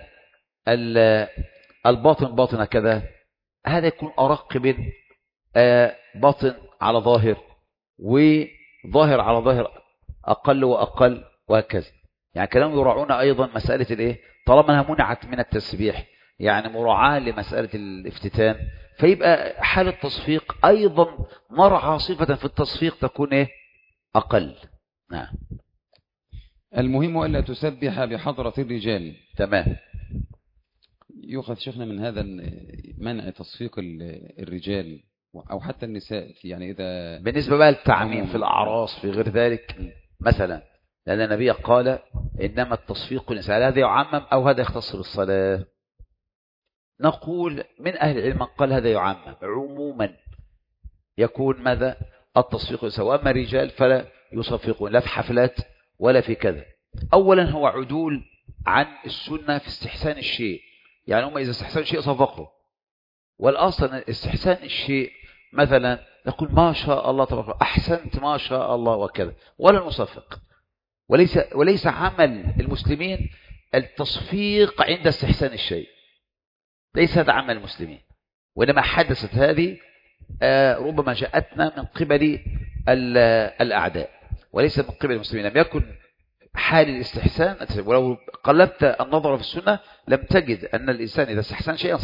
الباطن باطن كذا، هذا يكون أرق من باطن على ظاهر، وظاهر على ظاهر أقل وأقل، وهكذا. يعني كلام يراعون أيضا مسألة الإيه؟ طالما أنها منعت من التسبيح، يعني مراعاة لمسألة الافتتان، فيبقى حال التصفيق أيضا مرعى صفة في التصفيق تكون إيه؟ أقل. نعم. المهم ألا تسبح بحضرة الرجال. تمام. يؤخذ شيخنا من هذا منع تصفيق الرجال أو حتى النساء، يعني إذا بالنسبة بقى للتعميم في الأعراس في غير ذلك مثلا، لأن النبي قال إنما التصفيق للنساء، هذا يعمم أو هذا يختص بالصلاة؟ نقول من أهل العلم قال هذا يعمم عموما، يكون ماذا؟ التصفيق للنساء. وأما الرجال فلا يصفقون لا في حفلات ولا في كذا. أولا هو عدول عن السنة في استحسان الشيء، يعني هم إذا استحسان شيء صفقوا، والأصل استحسان الشيء مثلا نقول ما شاء الله تبارك أحسنت ما شاء الله وكذا، ولا نصفق. وليس عمل المسلمين التصفيق عند استحسان الشيء، ليس هذا عمل المسلمين، وإنما حدثت هذه ربما جاءتنا من قبل الأعداء وليس من قبل المسلمين. لم يكن حال الاستحسان، ولو قلبت النظر في السنة لم تجد أن الإنسان إذا استحسن شيئا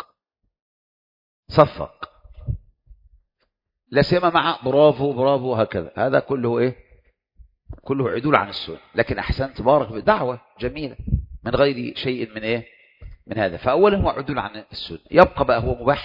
صفق، لا سيما مع برافو برافو هكذا. هذا كله إيه؟ كله عدول عن السنة. لكن أحسنت بارك دعوة جميلة من غير شيء من إيه؟ من هذا. فأولا هو عدول عن السنة. يبقى بقى هو مباح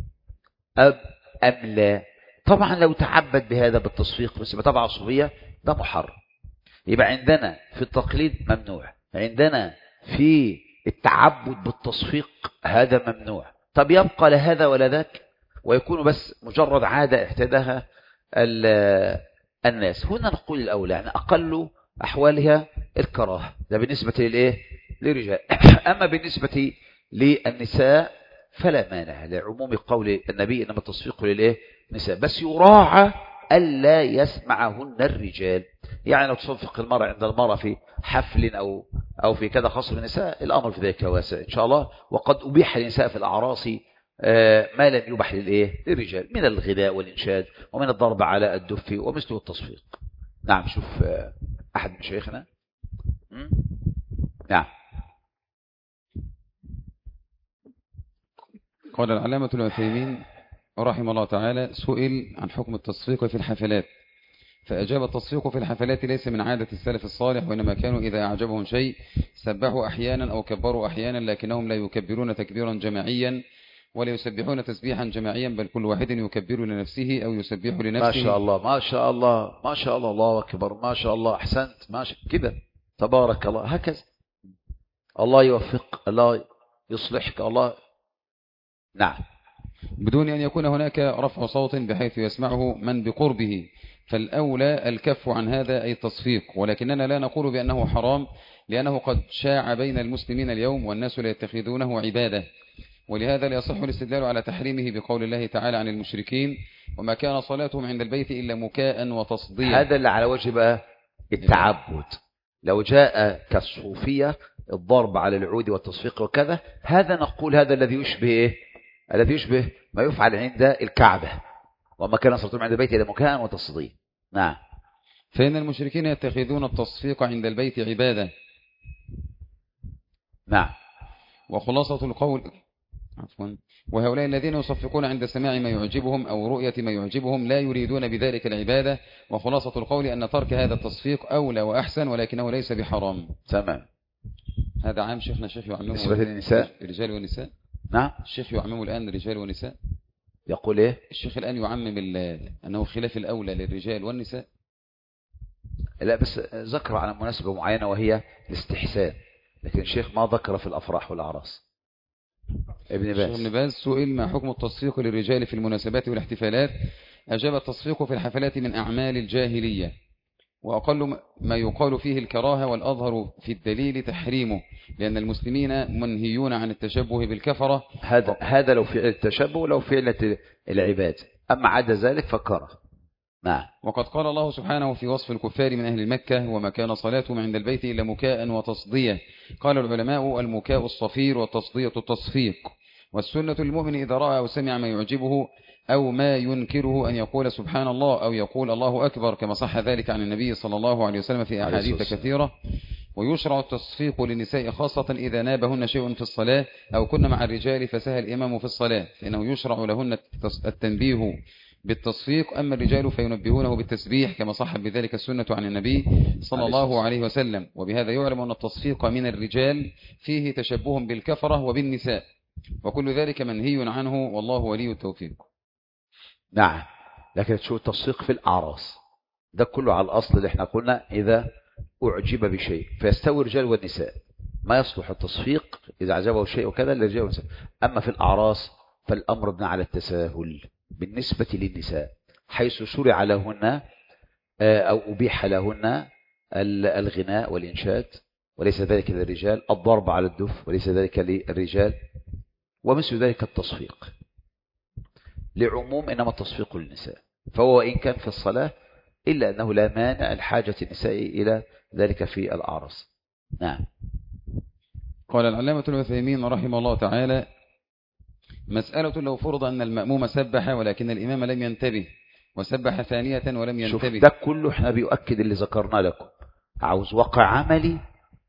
أم لا؟ طبعا لو تعبد بهذا بالتصفيق بس بطبع عصبية ده محرم. يبقى عندنا في التقليد ممنوع، عندنا في التعبد بالتصفيق هذا ممنوع. طب يبقى لا هذا ولا ذاك، ويكون بس مجرد عادة احتداها الناس. هنا نقول الأولى يعني أقل أحوالها الكراهة، ده بالنسبة للإيه؟ للرجال. أما بالنسبة للنساء فلا مانع لعموم قول النبي إنما التصفيق للإيه؟ نساء، بس يراعى ألا يسمعهن الرجال. يعني لو تصفق المرأة عند المرأة في حفل أو في كذا خاص بالنساء، الأمر في ذلك واسع إن شاء الله. وقد أبيح النساء في الأعراس ما لم يبح للرجال من الغذاء والإنشاد ومن الضرب على الدف ومثله التصفيق. نعم. شوف أحد من شيخنا. نعم. قال العلامة العثيمين رحمه الله تعالى: سئل عن حكم التصفيق في الحفلات، فأجاب: التصفيق في الحفلات ليس من عادة السلف الصالح، وإنما كانوا إذا أعجبهم شيء سبحوا أحيانا أو كبروا أحيانا، لكنهم لا يكبرون تكبيرا جماعيا ولا يسبحون تسبيحا جماعيا، بل كل واحد يكبر لنفسه أو يسبح لنفسه. ما شاء الله ما شاء الله ما شاء الله، الله أكبر، ما شاء الله، أحسنت، ما شاء كده، تبارك الله، هكذا. الله يوفق، الله يصلحك، الله. نعم. بدون أن يكون هناك رفع صوت بحيث يسمعه من بقربه، فالأولى الكف عن هذا أي التصفيق، ولكننا لا نقول بأنه حرام، لأنه قد شاع بين المسلمين اليوم والناس لا يتخذونه عبادة، ولهذا لا يصح الاستدلال على تحريمه بقول الله تعالى عن المشركين: وما كان صلاتهم عند البيت إلا مكاء وتصديا. هذا اللي على وجه بقى التعبد. لو جاء كالصوفية الضرب على العود والتصفيق وكذا، هذا نقول هذا الذي يشبه إيه؟ الذي يشبه ما يفعل عند الكعبة، وما كان صلاتهم عند البيت إلا مكاء وتصديا. نعم. فإن المشركين يتخذون التصفيق عند البيت عبادة. نعم. وخلاصة القول وهؤلاء الذين يصفقون عند سماع ما يعجبهم أو رؤية ما يعجبهم لا يريدون بذلك العبادة. وخلاصة القول أن ترك هذا التصفيق أولى وأحسن، ولكنه ليس بحرام. تمام. هذا عام شيخنا. الشيخ يعممه بالنسبة للنساء، الرجال والنساء. نعم. الشيخ يعممه الآن الرجال والنساء. يقول إيه؟ الشيخ الآن يعمم أنه خلاف الأولى للرجال والنساء. لا، بس ذكر على مناسبة معينة وهي الاستحسان، لكن الشيخ ما ذكر في الأفراح والأعراس. ابن باز سئل: ما حكم التصفيق للرجال في المناسبات والاحتفالات؟ أجاب: التصفيق في الحفلات من أعمال الجاهلية، وأقل ما يقال فيه الكراهة، والأظهر في الدليل تحريمه، لأن المسلمين منهيون عن التشبه بالكفرة. هذا لو فعل التشبه، لو فعل العباد، أما عدا ذلك فكره. نعم. وقد قال الله سبحانه في وصف الكفار من أهل مكة: وما كان صلاتهم عند البيت إلا مكاء وتصدية. قال العلماء: المكاء الصفير والتصدية التصفيق. والسنة للمؤمن إذا رأى أو سمع ما يعجبه أو ما ينكره أن يقول سبحان الله أو يقول الله أكبر، كما صح ذلك عن النبي صلى الله عليه وسلم في أحاديث كثيرة. ويشرع التصفيق للنساء خاصة إذا نابهن شيء في الصلاة أو كن مع الرجال فسهى الإمام في الصلاة، فإنه يشرع لهن التنبيه بالتصفيق، أما الرجال فينبهونه بالتسبيح، كما صح بذلك السنة عن النبي صلى الله عليه وسلم. وبهذا يعلم أن التصفيق من الرجال فيه تشبه بالكفرة وبالنساء، وكل ذلك منهي عنه، والله ولي التوفيق. نعم. لكن تشوف التصفيق في الأعراس ده كله على الأصل اللي احنا قلنا: إذا أعجب بشيء فيستوي الرجال والنساء، ما يصلح التصفيق إذا عجبه شيء وكذا للرجال والنساء. أما في الأعراس فالأمر ابن على التساهل بالنسبة للنساء، حيث شرع لهن أو أبيح لهن الغناء والإنشاد، وليس ذلك للرجال، الضرب على الدف وليس ذلك للرجال، ومثل ذلك التصفيق لعموم إنما التصفيق للنساء. فهو إن كان في الصلاة إلا أنه لا مانع الحاجة النساء إلى ذلك في الأعراس. نعم. قال العلامة العثيمين رحمه الله تعالى: مسألة لو فرض أن المأموم سبح ولكن الإمام لم ينتبه، وسبح ثانية ولم ينتبه. شوف ده كله احنا بيؤكد اللي ذكرنا لكم. عاوز واقع عملي،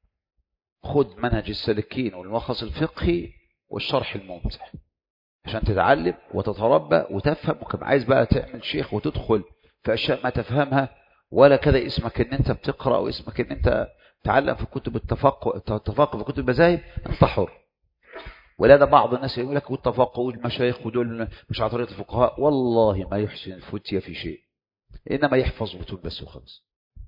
خد منهج السالكين والملخص الفقهي والشرح الممتع عشان تتعلم وتتربى وتفهم. وكم عايز بقى تعمل شيخ وتدخل في أشياء ما تفهمها، ولا كذا اسمك ان انت بتقرأ واسمك ان انت تعلم في كتب التفقه في كتب المذاهب، انت حر. ولهذا بعض الناس يقول لك والتفقه والمشايخ ودول مش على طريقة الفقهاء. والله ما يحسن الفتية في شيء، إنما يحفظ متون بس وخلاص.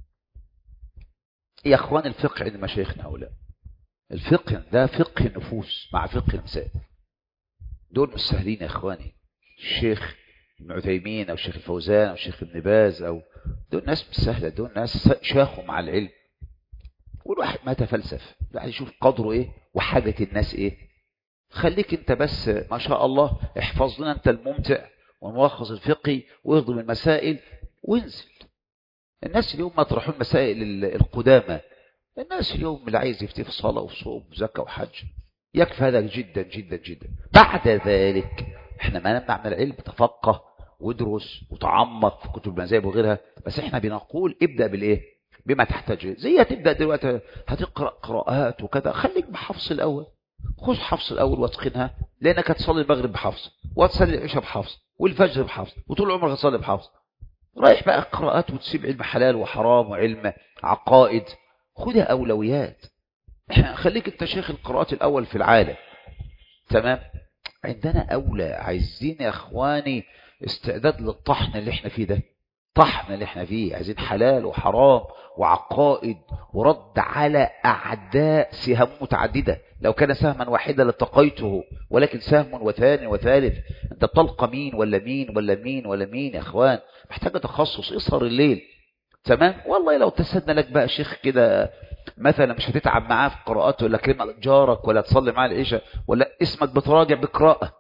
يا اخوان الفقه عند مشايخنا هؤلاء، الفقه ده فقه النفوس مع فقه المسائل، دول مش سهلين يا اخواني. الشيخ ابن عثيمين أو الشيخ الفوزان أو الشيخ ابن باز، أو دول ناس مش سهلة، دول ناس شاخوا مع العلم. والواحد ما تفلسف، الواحد يشوف قدره إيه وحاجة الناس إيه. خليك أنت بس ما شاء الله احفظ لنا أنت الممتع والملخص الفقهي واهضم المسائل وانزل. الناس اليوم ما طرحوا المسائل القدامى. الناس اليوم اللي عايز يفتي في صلاة وصوم وزكاة وحج يكفي هذا جدا جدا جدا. بعد ذلك احنا ما نمنع من العلم، تفقه وادرس وتعمق في كتب المذاهب وغيرها، بس احنا بنقول ابدأ بالايه؟ بما تحتاج. زي هتبدأ دلوقتي هتقرأ قراءات وكذا، خليك بحفص الأول، خذ حفص الأول واتقنها، لأنك هتصلي المغرب بحفص وتصلي العشاء بحفص والفجر بحفص وطول عمرك هتصلي بحفص. رايح بقى قراءات وتسيب علم حلال وحرام وعلم عقائد، خدها أولويات. خليك انت شيخ القراءات الأول في العالم، تمام؟ عندنا أولى، عايزين يا أخواني استعداد للطحن اللي احنا فيه ده، طحن اللي احنا فيه، عايزين حلال وحرام وعقائد ورد على أعداء سهام متعددة. لو كان سهما واحدا لاتقيته، ولكن سهم وثاني وثالث، انت بتلقى مين ولا مين ولا مين ولا مين يا اخوان؟ محتاجة تخصص، اسهر الليل، تمام؟ والله لو تسدنا لك بقى شيخ كده مثلا مش هتتعب معاه في قراءاته ولا كلمة جارك ولا تصلي معاه العشاء ولا اسمك بتراجع بقراءة.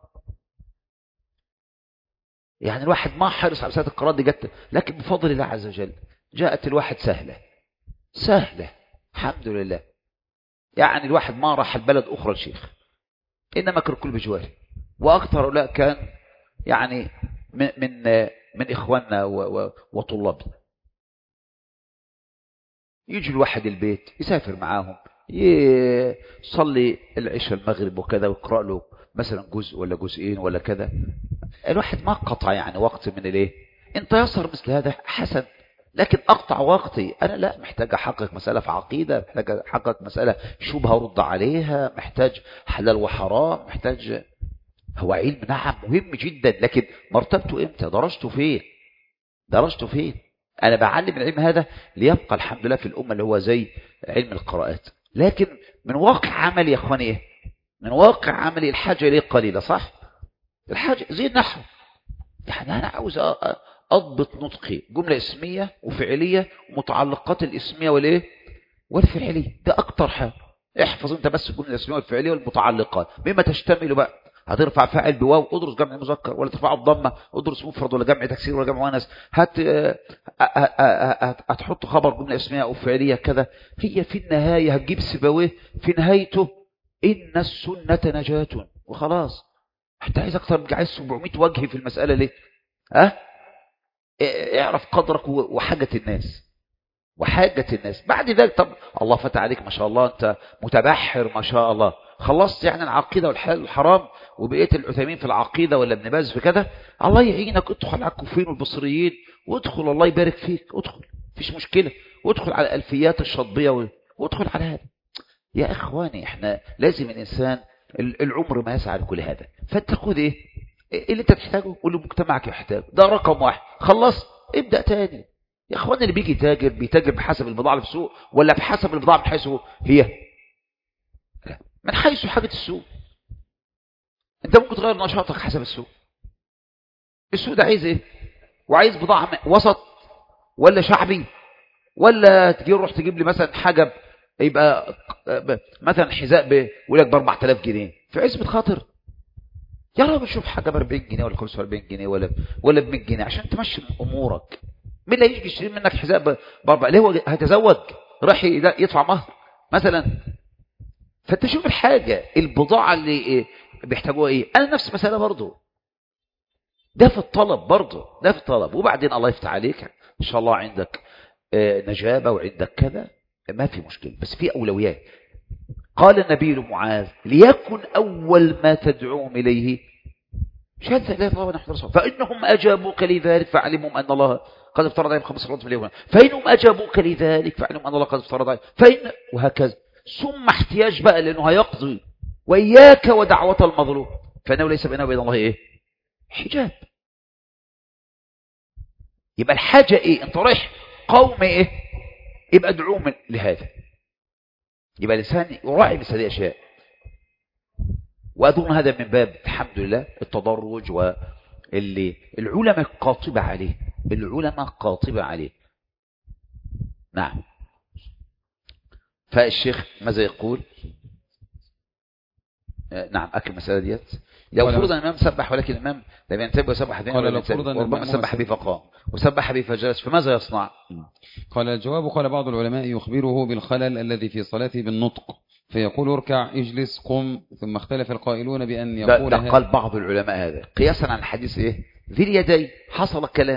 يعني الواحد ما حرص على ساعة القراءة دي جت، لكن بفضل الله عز وجل جاءت الواحد سهلة سهلة الحمد لله. يعني الواحد ما راح البلد أخرى الشيخ، إنما كان الكل بجواره، وأكثر لا كان يعني من إخواننا وطلابنا. يجي الواحد البيت يسافر معاهم، يصلي العشاء المغرب وكذا ويقرأ له مثلا جزء ولا جزئين ولا كذا. الواحد ما قطع يعني وقت من الايه. انت يسر مثل هذا حسن، لكن اقطع وقتي انا لا، محتاج احقق مسألة في عقيدة، محتاج احقق مسألة شبهة ارد عليها، محتاج حلال وحرام، محتاج. هو علم نعم مهم جدا، لكن مرتبته امتى؟ درجته فين؟ درجته فين؟ انا بعلم العلم هذا ليبقى الحمد لله في الامة اللي هو زي علم القراءات، لكن من واقع عملي يا اخواني ايه؟ من واقع عملي الحاجة اليه قليلة، صح؟ الحاجة زي النحو، يعني أنا عاوز أضبط نطقي جملة اسمية وفعلية ومتعلقات الاسمية والإيه والفعلية، ده أكتر حاجة. احفظ أنت بس الجملة الاسمية والفعلية والمتعلقات بما تشتمل بقى. هترفع فاعل بواو ادرس جمع مذكر، ولا ترفعه بضمه ادرس مفرد، ولا جمع تكسير ولا جمع مؤنث. هتحط خبر جملة اسمية أو فعلية كذا. هي في النهاية هتجيب سيبويه في نهايته إن السنة نجاة وخلاص. انت عايز اكتر من عايز 700 وجه في المسألة ليه؟ اعرف قدرك وحاجة الناس وحاجة الناس. بعد ذلك طب الله فتح عليك ما شاء الله، انت متبحر ما شاء الله، خلصت يعني العقيدة والحلال والحرام وبقيت العثيمين في العقيدة ولا ابن باز في كده، الله يعينك. ادخل على الكوفيين والبصريين وادخل، الله يبارك فيك، ادخل مفيش مشكلة، وادخل على الألفيات الشطبية وادخل على هذا. يا اخواني احنا لازم الانسان العمر ما يسعى لكل هذا، فانت خذ ايه اللي انت تحتاجه واللي مجتمعك يحتاجه، ده رقم واحد. خلص ابدأ تاني. يا اخواني اللي بيجي تاجر بيتاجر بحسب البضاعة اللي في السوق ولا بحسب البضاعة من حيث هي؟ من حيث حاجة السوق. انت ممكن تغير نشاطك حسب السوق. السوق ده عايز ايه؟ وعايز بضاعة وسط ولا شعبي، ولا تجي روح تجيب لي مثلا حاجة يبقى مثلا حذاء بيقول لك ب 4000 جنيه في عزبة خاطر. يا رب شوف حاجة ب 40 جنيه ولا 45 جنيه ولا ب 100 جنيه عشان تمشي امورك. مين اللي يجي يشتري منك حذاء ب 4؟ ليه؟ هو هيتزوج راح يدفع مهر مثلا. فانت شوف الحاجة البضاعة اللي بيحتاجوها ايه. انا نفس مسألة برضو، ده في الطلب برضو، ده في الطلب. وبعدين الله يفتح عليك ان شاء الله عندك نجابة وعندك كذا، ما في مشكلة، بس في أولويات. قال النبي لمعاذ ليكن أول ما تدعوهم إليه شهادة لا إله إلا الله ونحن رسول، فإنهم أجابوك لذلك فاعلمهم أن الله قد افترض عليهم 5 صلوات في اليوم، فإنهم أجابوك لذلك فاعلمهم أن الله قد افترض عليهم، فإن وهكذا. ثم احتياج بقى لأنه هيقضي وإياك ودعوة المظلوم فإنه ليس بينه وبين الله إيه؟ حجاب. يبقى الحاجة إيه؟ أنت رايح قوم إيه؟ يبقى ادعوهم لهذا. يبقى الإنسان يراعي مثل هذه الأشياء. وأظن هذا من باب الحمد لله التدرج اللي العلماء قاطبة عليه، العلماء قاطبة عليه. نعم. فالشيخ ماذا يقول؟ نعم أكل المسألة ديت. لو فرض أن الإمام سبح ولكن الإمام لم ينتبه وسبح اثنين ولا ينتبه، وربما سبح به فقام وسبح به فجلس، فماذا يصنع؟ قال الجواب: قال بعض العلماء يخبره بالخلل الذي في صلاته بالنطق، فيقول اركع، اجلس، قم. ثم اختلف القائلون بأن يقول ده قال بعض العلماء هذا قياسا على الحديث إيه؟ ذي اليدين حصل كلام.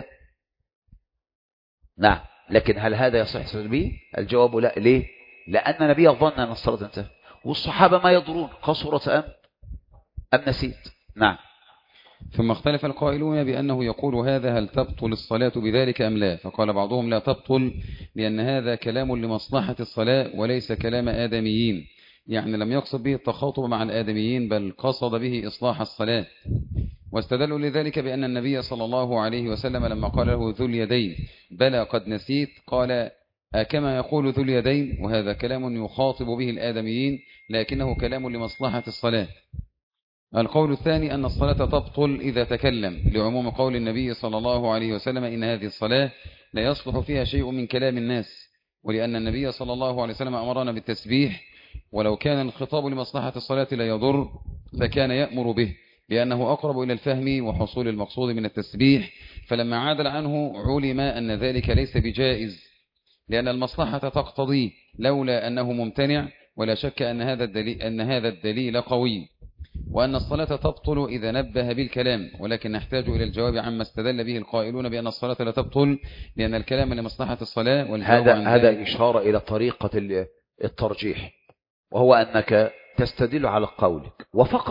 نعم. لكن هل هذا يصح به؟ الجواب لا. ليه؟ لأن النبي ظن أن الصلاة انتهت، والصحابة ما يدرون قصرت أم نسيت. نعم. ثم اختلف القائلون بأنه يقول هذا هل تبطل الصلاة بذلك أم لا؟ فقال بعضهم لا تبطل، لأن هذا كلام لمصلحة الصلاة وليس كلام آدميين، يعني لم يقصد به التخاطب مع الآدميين بل قصد به إصلاح الصلاة. واستدلوا لذلك بأن النبي صلى الله عليه وسلم لما قال له ذو اليدين بلى قد نسيت، قال أكما يقول ذو اليدين، وهذا كلام يخاطب به الآدميين لكنه كلام لمصلحة الصلاة. القول الثاني أن الصلاة تبطل إذا تكلم، لعموم قول النبي صلى الله عليه وسلم إن هذه الصلاة لا يصلح فيها شيء من كلام الناس، ولأن النبي صلى الله عليه وسلم أمرنا بالتسبيح، ولو كان الخطاب لمصلحة الصلاة لا يضر فكان يأمر به، لأنه أقرب إلى الفهم وحصول المقصود من التسبيح. فلما عادل عنه علم أن ذلك ليس بجائز، لأن المصلحة تقتضي، لولا أنه ممتنع. ولا شك أن هذا الدليل قوي، وأن الصلاة تبطل إذا نبه بالكلام، ولكن نحتاج إلى الجواب عما استدل به القائلون بأن الصلاة لا تبطل لأن الكلام لمصلحة الصلاة. هذا إشارة إلى طريقة الترجيح، وهو أنك تستدل على قولك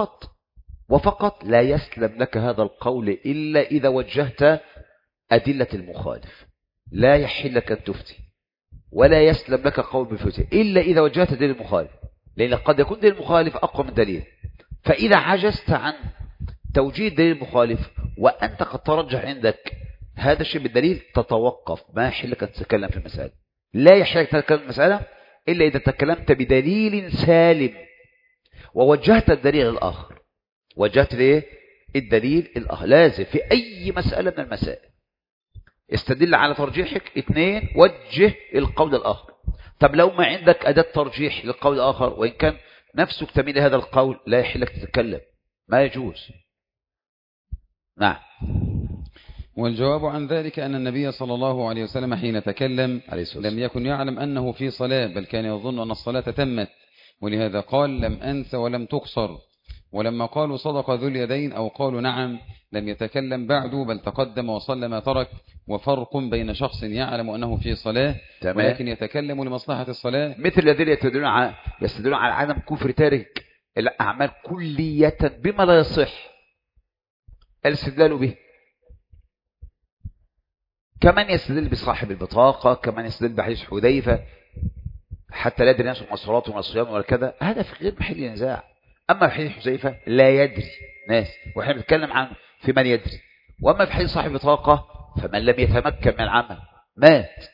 وفقط لا يسلم لك هذا القول إلا إذا وجهت أدلة المخالف. لا يحل لك أن تفتي ولا يسلم لك قول بالفتي إلا إذا وجهت دليل المخالف، لأن قد يكون دليل المخالف أقوى من دليل. فإذا عجزت عن توجيه دليل المخالف وأنت قد ترجح عندك هذا الشيء بالدليل، تتوقف، ما يحل لك أن تتكلم في المسألة. لا يحل لك تتكلم في المسألة إلا إذا تكلمت بدليل سالم ووجهت الدليل الآخر. وجهت ليه الدليل الآخر؟ لازم في أي مسألة من المسائل استدل على ترجيحك، اثنين وجه القول الآخر. طب لو ما عندك أداة ترجيح للقول الآخر وإن كان نفسك تميل هذا القول، لا يحل لك تتكلم، ما يجوز. نعم. والجواب عن ذلك أن النبي صلى الله عليه وسلم حين تكلم لم يكن يعلم أنه في صلاة، بل كان يظن أن الصلاة تمت، ولهذا قال لم أنس ولم تقصر. ولما قالوا صدق ذو اليدين أو قالوا نعم لم يتكلم بعد، بل تقدم وصلى ما ترك. وفرق بين شخص يعلم أنه في صلاة ولكن يتكلم لمصلحة الصلاة، مثل الذين يستدلون على عدم كفر تارك الأعمال كلية بما لا يصح الاستدلال به، كمان يستدل بصاحب البطاقة، كمان يستدل بحديث حذيفة حتى لا يدري الناس ما الصلاة وما الصيام ولا كذا. هذا في غير محل نزاع. أما في حديث حذيفة لا يدري ناس، وإحنا بنتكلم عن في من يدري. وأما في حديث صاحب البطاقة فمن لم يتمكن من العمل مات.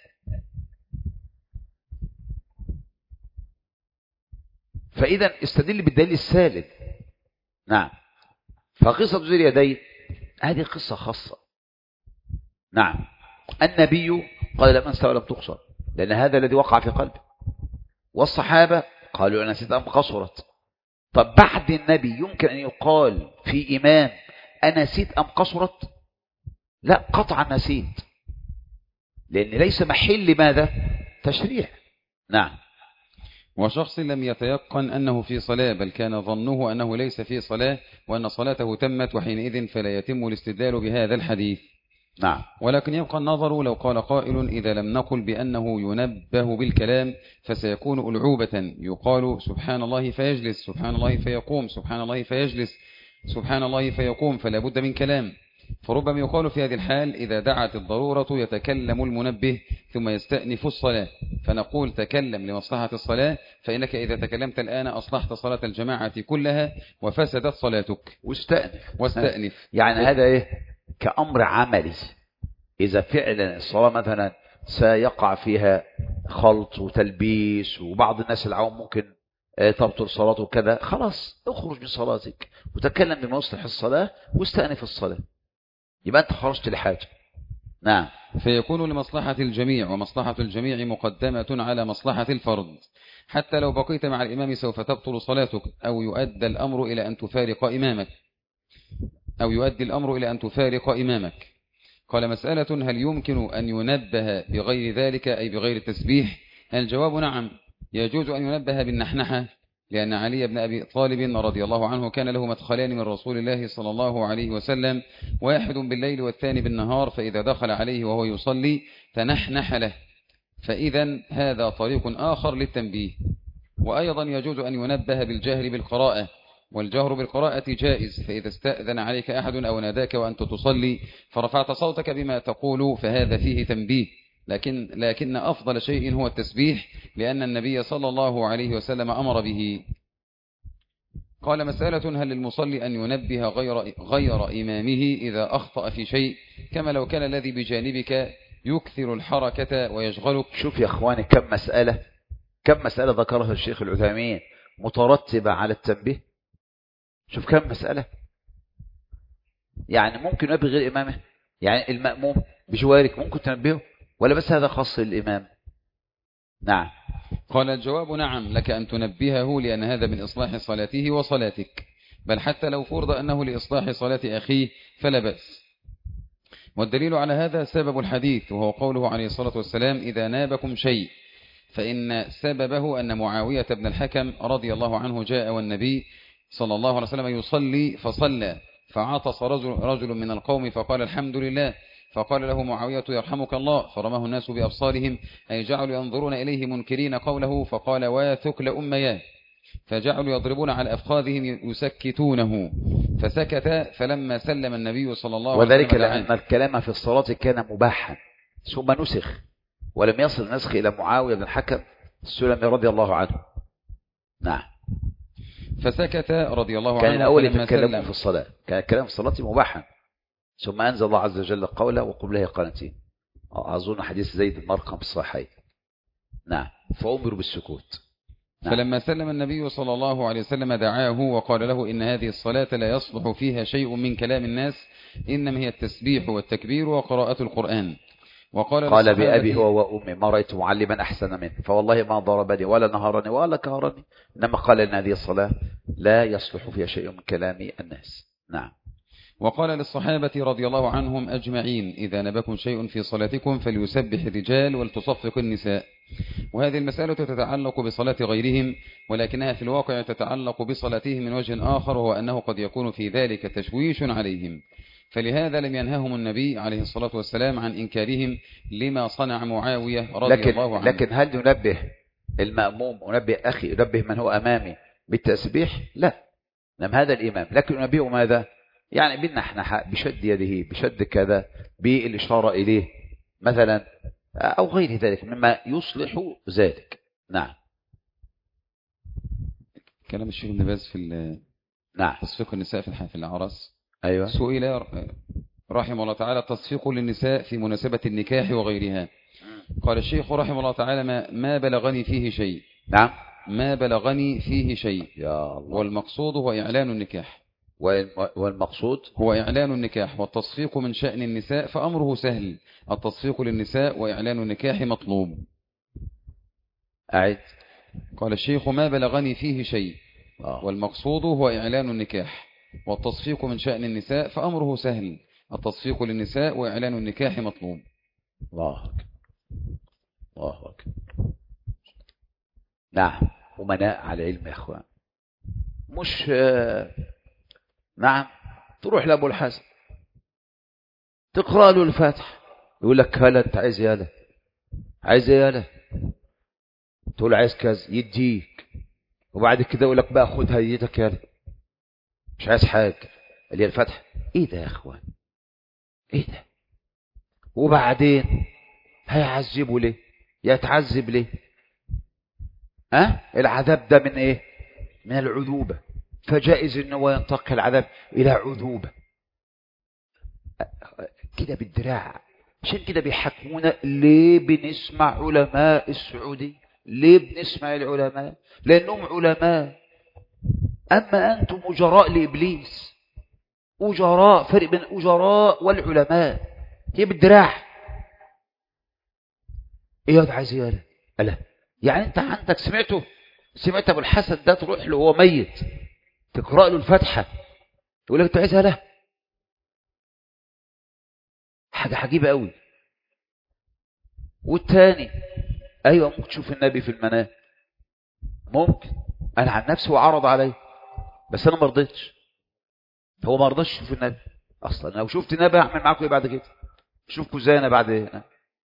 فإذا استدل بالدليل السالم. نعم. فقصة ذو اليدين هذه قصة خاصة. نعم. النبي قال لم أنسى ولم تقصر، لأن هذا الذي وقع في قلبه. والصحابة قالوا أنا نسيت أم قصرت. طب بعد النبي يمكن أن يقال في إمام أنا نسيت أم قصرت؟ لا، قطعا نسيت، لأن ليس محل ماذا؟ تشريع. نعم. وشخص لم يتيقن أنه في صلاة، بل كان ظنه أنه ليس في صلاة وأن صلاته تمت، وحينئذ فلا يتم الاستدلال بهذا الحديث. نعم. ولكن يبقى النظر لو قال قائل إذا لم نقل بأنه ينبه بالكلام فسيكون ألعوبة، يقال سبحان الله فيجلس، سبحان الله فيقوم، سبحان الله فيجلس، سبحان الله فيقوم، فلا بد من كلام. فربما يقال في هذه الحال إذا دعت الضرورة يتكلم المنبه ثم يستأنف الصلاة، فنقول تكلم لمصلحة الصلاة، فإنك إذا تكلمت الآن أصلحت صلاة الجماعة كلها وفسدت صلاتك. واستأنف يعني هذا إيه؟ كأمر عملي. إذا فعلا الصلاة مثلا سيقع فيها خلط وتلبيس وبعض الناس العوام ممكن تبطل صلاته وكذا، خلاص اخرج من صلاتك وتكلم بما يصلح الصلاة واستأنف الصلاة. يبقى أنت خرجت لحاجة. نعم. فيكون لمصلحة الجميع، ومصلحة الجميع مقدمة على مصلحة الفرد. حتى لو بقيت مع الإمام سوف تبطل صلاتك، أو يؤدي الأمر إلى أن تفارق إمامك. قال: مسألة: هل يمكن أن ينبه بغير ذلك، أي بغير التسبيح؟ الجواب: نعم، يجوز أن ينبه بالنحنحة، لأن علي بن أبي طالب رضي الله عنه كان له مدخلان من رسول الله صلى الله عليه وسلم، واحد بالليل والثاني بالنهار، فإذا دخل عليه وهو يصلي تنحنح له، فإذا هذا طريق آخر للتنبيه. وأيضا يجوز أن ينبه بالجهر بالقراءة، والجهر بالقراءة جائز، فإذا استأذن عليك أحد أو ناداك وأنت تصلي فرفعت صوتك بما تقول فهذا فيه تنبيه، لكن أفضل شيء هو التسبيح، لأن النبي صلى الله عليه وسلم أمر به. قال: مسألة: هل للمصلي أن ينبه غير إمامه إذا أخطأ في شيء، كما لو كان الذي بجانبك يكثر الحركة ويشغلك؟ شوف يا أخواني كم مسألة ذكرها الشيخ العثيمين مترتبة على التنبيه. شوف كم مسألة. يعني ممكن ينبه غير إمامه، يعني المأموم بجوارك ممكن تنبهه، ولا بس هذا خاص للإمام؟ نعم. قال: الجواب: نعم، لك أن تنبهه، لأن هذا من إصلاح صلاته وصلاتك، بل حتى لو فرض أنه لإصلاح صلاة أخيه فلا بأس. والدليل على هذا سبب الحديث، وهو قوله عليه الصلاة والسلام: إذا نابكم شيء، فإن سببه أن معاوية بن الحكم رضي الله عنه جاء والنبي صلى الله عليه وسلم يصلي فصلى، فعطس رجل من القوم فقال: الحمد لله، فقال له معاوية: يرحمك الله، فرماه الناس بأبصارهم، أي جعلوا ينظرون إليه منكرين قوله، فقال: وثكل أمياه، فجعلوا يضربون على أفخاذهم يسكتونه، فسكت، فلما سلم النبي صلى الله عليه وسلم وذلك لأن الكلام في الصلاة كان مباحا ثم نسخ، ولم يصل نسخ إلى معاوية بن الحكم السلمي رضي الله عنه. نعم. فسكت رضي الله عنه. كان الأول يتكلم في الصلاة، كان الكلام في الصلاة مباحا، ثم أنزل الله عز وجل قوله: وقبله قانتين. أظن حديث زيد بن أرقم الصحيح. نعم. فأمروا بالسكوت. نعم. فلما سلم النبي صلى الله عليه وسلم دعاه وقال له: إن هذه الصلاة لا يصلح فيها شيء من كلام الناس، إنما هي التسبيح والتكبير وقراءة القرآن. قال: بأبي هو وأمي ما رأيت معلما أحسن منه، فوالله ما ضربني ولا نهرني ولا كهرني، إنما قال إن هذه الصلاة لا يصلح فيها شيء من كلام الناس. نعم. وقال للصحابة رضي الله عنهم أجمعين: إذا نبكم شيء في صلاتكم فليسبح الرجال ولتصفق النساء. وهذه المسألة تتعلق بصلاة غيرهم، ولكنها في الواقع تتعلق بصلاتهم من وجه آخر، وهو أنه قد يكون في ذلك تشويش عليهم، فلهذا لم ينههم النبي عليه الصلاة والسلام عن إنكارهم لما صنع معاوية رضي الله عنه. لكن هل ينبه المأموم، ينبه أخي، ينبه من هو أمامي بالتسبيح؟ لا، لم هذا الإمام، لكن ينبهه ماذا؟ يعني بالنحنحة، بشد يده، بشد كذا، بالإشارة إليه مثلا، أو غير ذلك مما يصلح ذلك. نعم. كلام الشيخ ابن باز في نعم تصفيق النساء في الأعراس. أيوة. سئل رحمه الله تعالى: تصفيق للنساء في مناسبة النكاح وغيرها. قال الشيخ رحمه الله تعالى: ما بلغني فيه شيء. نعم. ما بلغني فيه شيء. يا الله. والمقصود هو إعلان النكاح. والمقصود هو إعلان النكاح، والتصفيق من شأن النساء فأمره سهل، التصفيق للنساء وإعلان النكاح مطلوب. أعد. قال الشيخ: ما بلغني فيه شيء. والمقصود هو إعلان النكاح، والتصفيق من شأن النساء فأمره سهل، التصفيق للنساء وإعلان النكاح مطلوب. الله أكبر. الله أكبر. نعم. أمناء على علم يا أخوان، مش نعم. تروح لأبو الحسن تقرأ له الفاتح يقول لك: هلا أنت عايز يالا، عايز يالا، تقول عايز كذا يديك، وبعد كده يقول لك: بقى خد هديتك يالا، مش عايز حاجة، اللي هي الفتح. ايه ده يا اخوان؟ ايه ده؟ وبعدين هيعذبه ليه؟ يتعذب ليه؟ العذاب ده من ايه؟ من العذوبة، فجائز انه ينتقل العذاب الى عذوبة كده بالدراع. عشان كده بيحكمونا. ليه بنسمع علماء السعودية؟ ليه بنسمع العلماء؟ لانهم علماء، اما انتم مجراء لابليس. أجراء، فرق بين الأجراء والعلماء. هي بالدراع. ايه يا عايز ايه؟ ألا يعني انت عندك سمعت ابو الحسن ده تروح له وهو ميت تقرأ له الفاتحة يقول لك انت عايزها؟ لا، حاجة عجيبة قوي. والتاني ايوه ممكن تشوف النبي في المنام، ممكن. انا عن نفسي وعرض علي بس انا ما رضيتش. هو ما رضاش يشوف النبي اصلا. لو شفت النبي اعمل معاكم ايه بعد كده؟ اشوفكم ازاي انا بعد ايه؟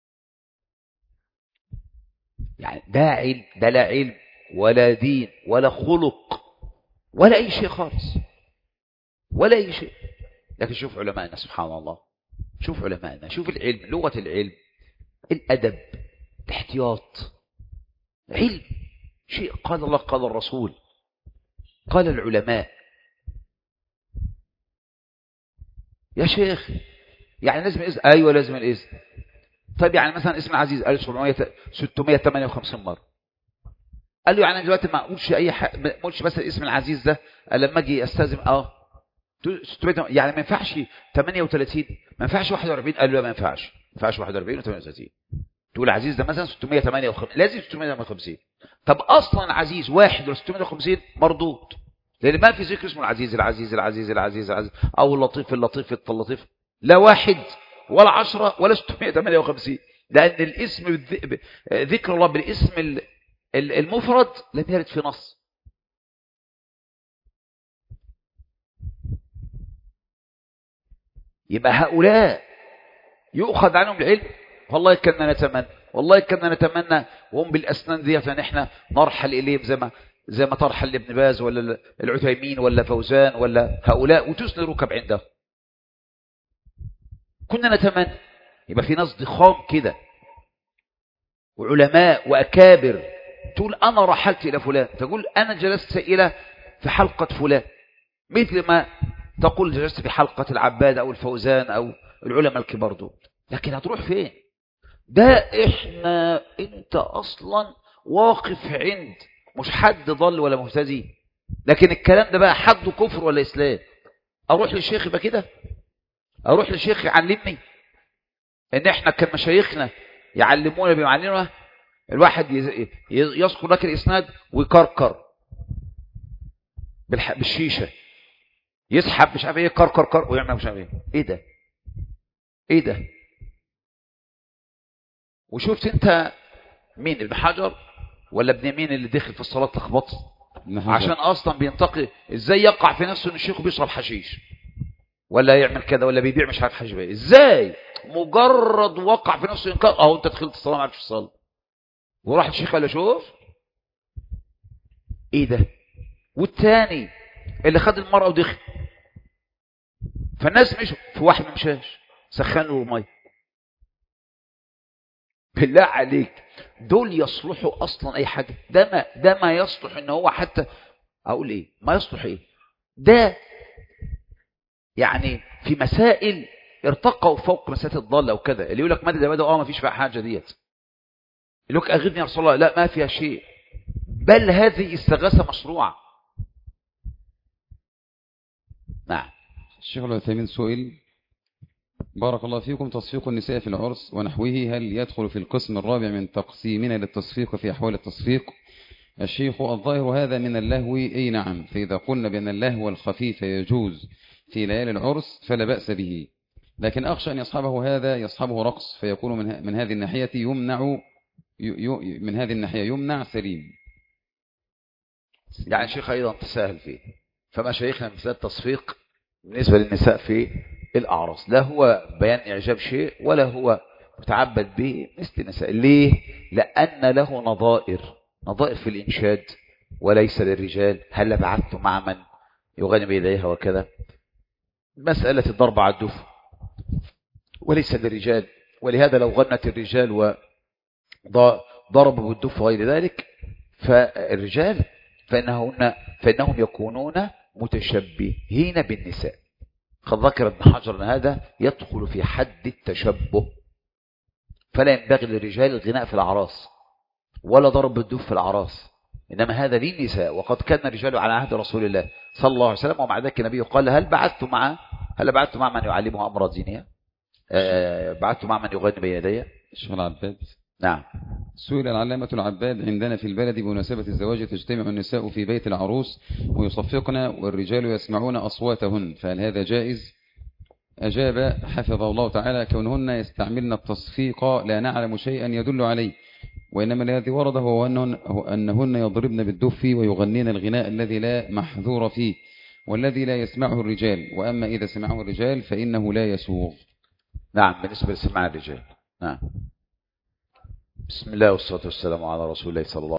يعني ده علم؟ ده لا علم ولا دين ولا خلق ولا اي شيء خالص، ولا اي شيء. لكن شوف علماءنا سبحان الله، شوف علماءنا، شوف العلم، لغة العلم، الأدب، الاحتياط، علم، شيء قال الله قال الرسول قال العلماء. يا شيخ يعني لازم الإذن؟ أيوة لازم الإذن. طيب يعني مثلا اسم العزيز قال 658 مرة. قال له يعني دلوقتي ما أقولش أي حاجة، ما أقولش بس اسم العزيز ده لما أجي أستاذن 600، يعني ما ينفعش 38، ما ينفعش 41؟ قال له لا ما ينفعش 41 و38. تقول عزيز ده مثلا 658، لازم 658. طب اصلا عزيز واحد ولا 650 مردود، لان ما في ذكر اسمه العزيز العزيز العزيز العزيز العزيز او اللطيف اللطيف اللطيف، لا واحد ولا 10 ولا 658. لان الاسم ذكر الله بالاسم المفرد لم يرد في نص. يبقى هؤلاء يؤخذ عنهم العلم. والله كنا نتمنى، والله كنا نتمنى وهم بالأسنان دي ان احنا نرحل إليهم زي ما ترحل لابن باز ولا العثيمين ولا فوزان ولا هؤلاء وتسني ركب عنده. كنا نتمنى يبقى في ناس ضخام كده وعلماء وأكابر، تقول أنا رحلت إلى فلان، تقول أنا جلست في حلقة فلان، مثل ما تقول جلست في حلقة العباد أو الفوزان أو العلماء الكبار دول. لكن هتروح فين؟ ده انت اصلا واقف عند مش حد ضل ولا مهتدي، لكن الكلام ده بقى حد كفر ولا اسلام. اروح للشيخ يبقى كده؟ اروح للشيخ يعلمني؟ ان احنا كان مشايخنا يعلمونا بمعلمنا الواحد يذكر لك الاسناد ويكركر بالشيشه، يسحب مش عارف ايه كركر ويعمل مش عارف ايه. ايه ده؟ ايه ده؟ وشفت انت مين ابن حجر ولا ابن مين اللي دخل في الصلاة لخبط عشان اصلا بينتقي ازاي يقع في نفسه ان الشيخ بيشرب حشيش ولا يعمل كذا ولا بيبيع مش عارف حشيش، ازاي مجرد وقع في نفسه ينكر اهو انت دخلت الصلاة ما عرفش الصلاة وراح الشيخ قال له شوف ايه ده. والتاني اللي خد المرأة ودخل فالناس مش في واحد ما مشاش سخن له الميه. بالله عليك دول يصلحوا اصلا اي حاجه؟ ده ما يصلح ان هو حتى اقول ايه ما يصلح ايه. ده يعني في مسائل ارتقوا فوق مسائل الضاله وكذا، اللي يقول لك مدد يا مدد ما فيش فيها حاجه ديت، يقول لك اغثني يا رسول الله، لا ما فيها شيء، بل هذه استغاثه مشروعه. نعم. الشيخ العثيمين سئل بارك الله فيكم تصفيق النساء في العرس ونحوه هل يدخل في القسم الرابع من تقسيمنا للتصفيق في أحوال التصفيق؟ الشيخ الظاهر هذا من اللهو أي نعم، فإذا قلنا بأن اللهو الخفيف يجوز في ليالي العرس فلا بأس به، لكن أخشى أن يصحبه رقص فيكون من هذه الناحية يمنع سليم. يعني الشيخ أيضا تساهل فيه، فما شيخنا مثل التصفيق بالنسبة للنساء في الأعراس لا هو بيان إعجاب شيء ولا هو متعبد به مثل النساء. ليه؟ لأن له نظائر في الإنشاد وليس للرجال. هل بعثت مع من يغني بيديها وكذا، مسألة الضرب على الدف وليس للرجال، ولهذا لو غنت الرجال وضربوا بالدف وغير ذلك فالرجال فإنهم يكونون متشبهين بالنساء. قد ذكر ابن حجر أن هذا يدخل في حد التشبه، فلا ينبغي للرجال الغناء في الأعراس ولا ضرب الدف في الأعراس، إنما هذا للنساء. وقد كان الرجال على عهد رسول الله صلى الله عليه وسلم ومع ذلك النبي قال هل بعثت مع هل بعثت مع من يعلمه أمر دينية؟ بعثت مع من يغني بين يدي؟ الشيخ العباد. نعم. سئل العلامة العباد: عندنا في البلد بمناسبة الزواج تجتمع النساء في بيت العروس ويصفقن والرجال يسمعون أصواتهن، فهل هذا جائز؟ أجاب حفظه الله تعالى: كونهن يستعملن التصفيق لا نعلم شيئا يدل عليه، وإنما الذي ورد هو أنهن يضربن بالدف ويغنين الغناء الذي لا محذور فيه والذي لا يسمعه الرجال، وأما إذا سمعه الرجال فإنه لا يسوغ. نعم، بالنسبة لسماع الرجال. نعم. بسم الله والصلاة والسلام على رسول الله صلى الله عليه وسلم.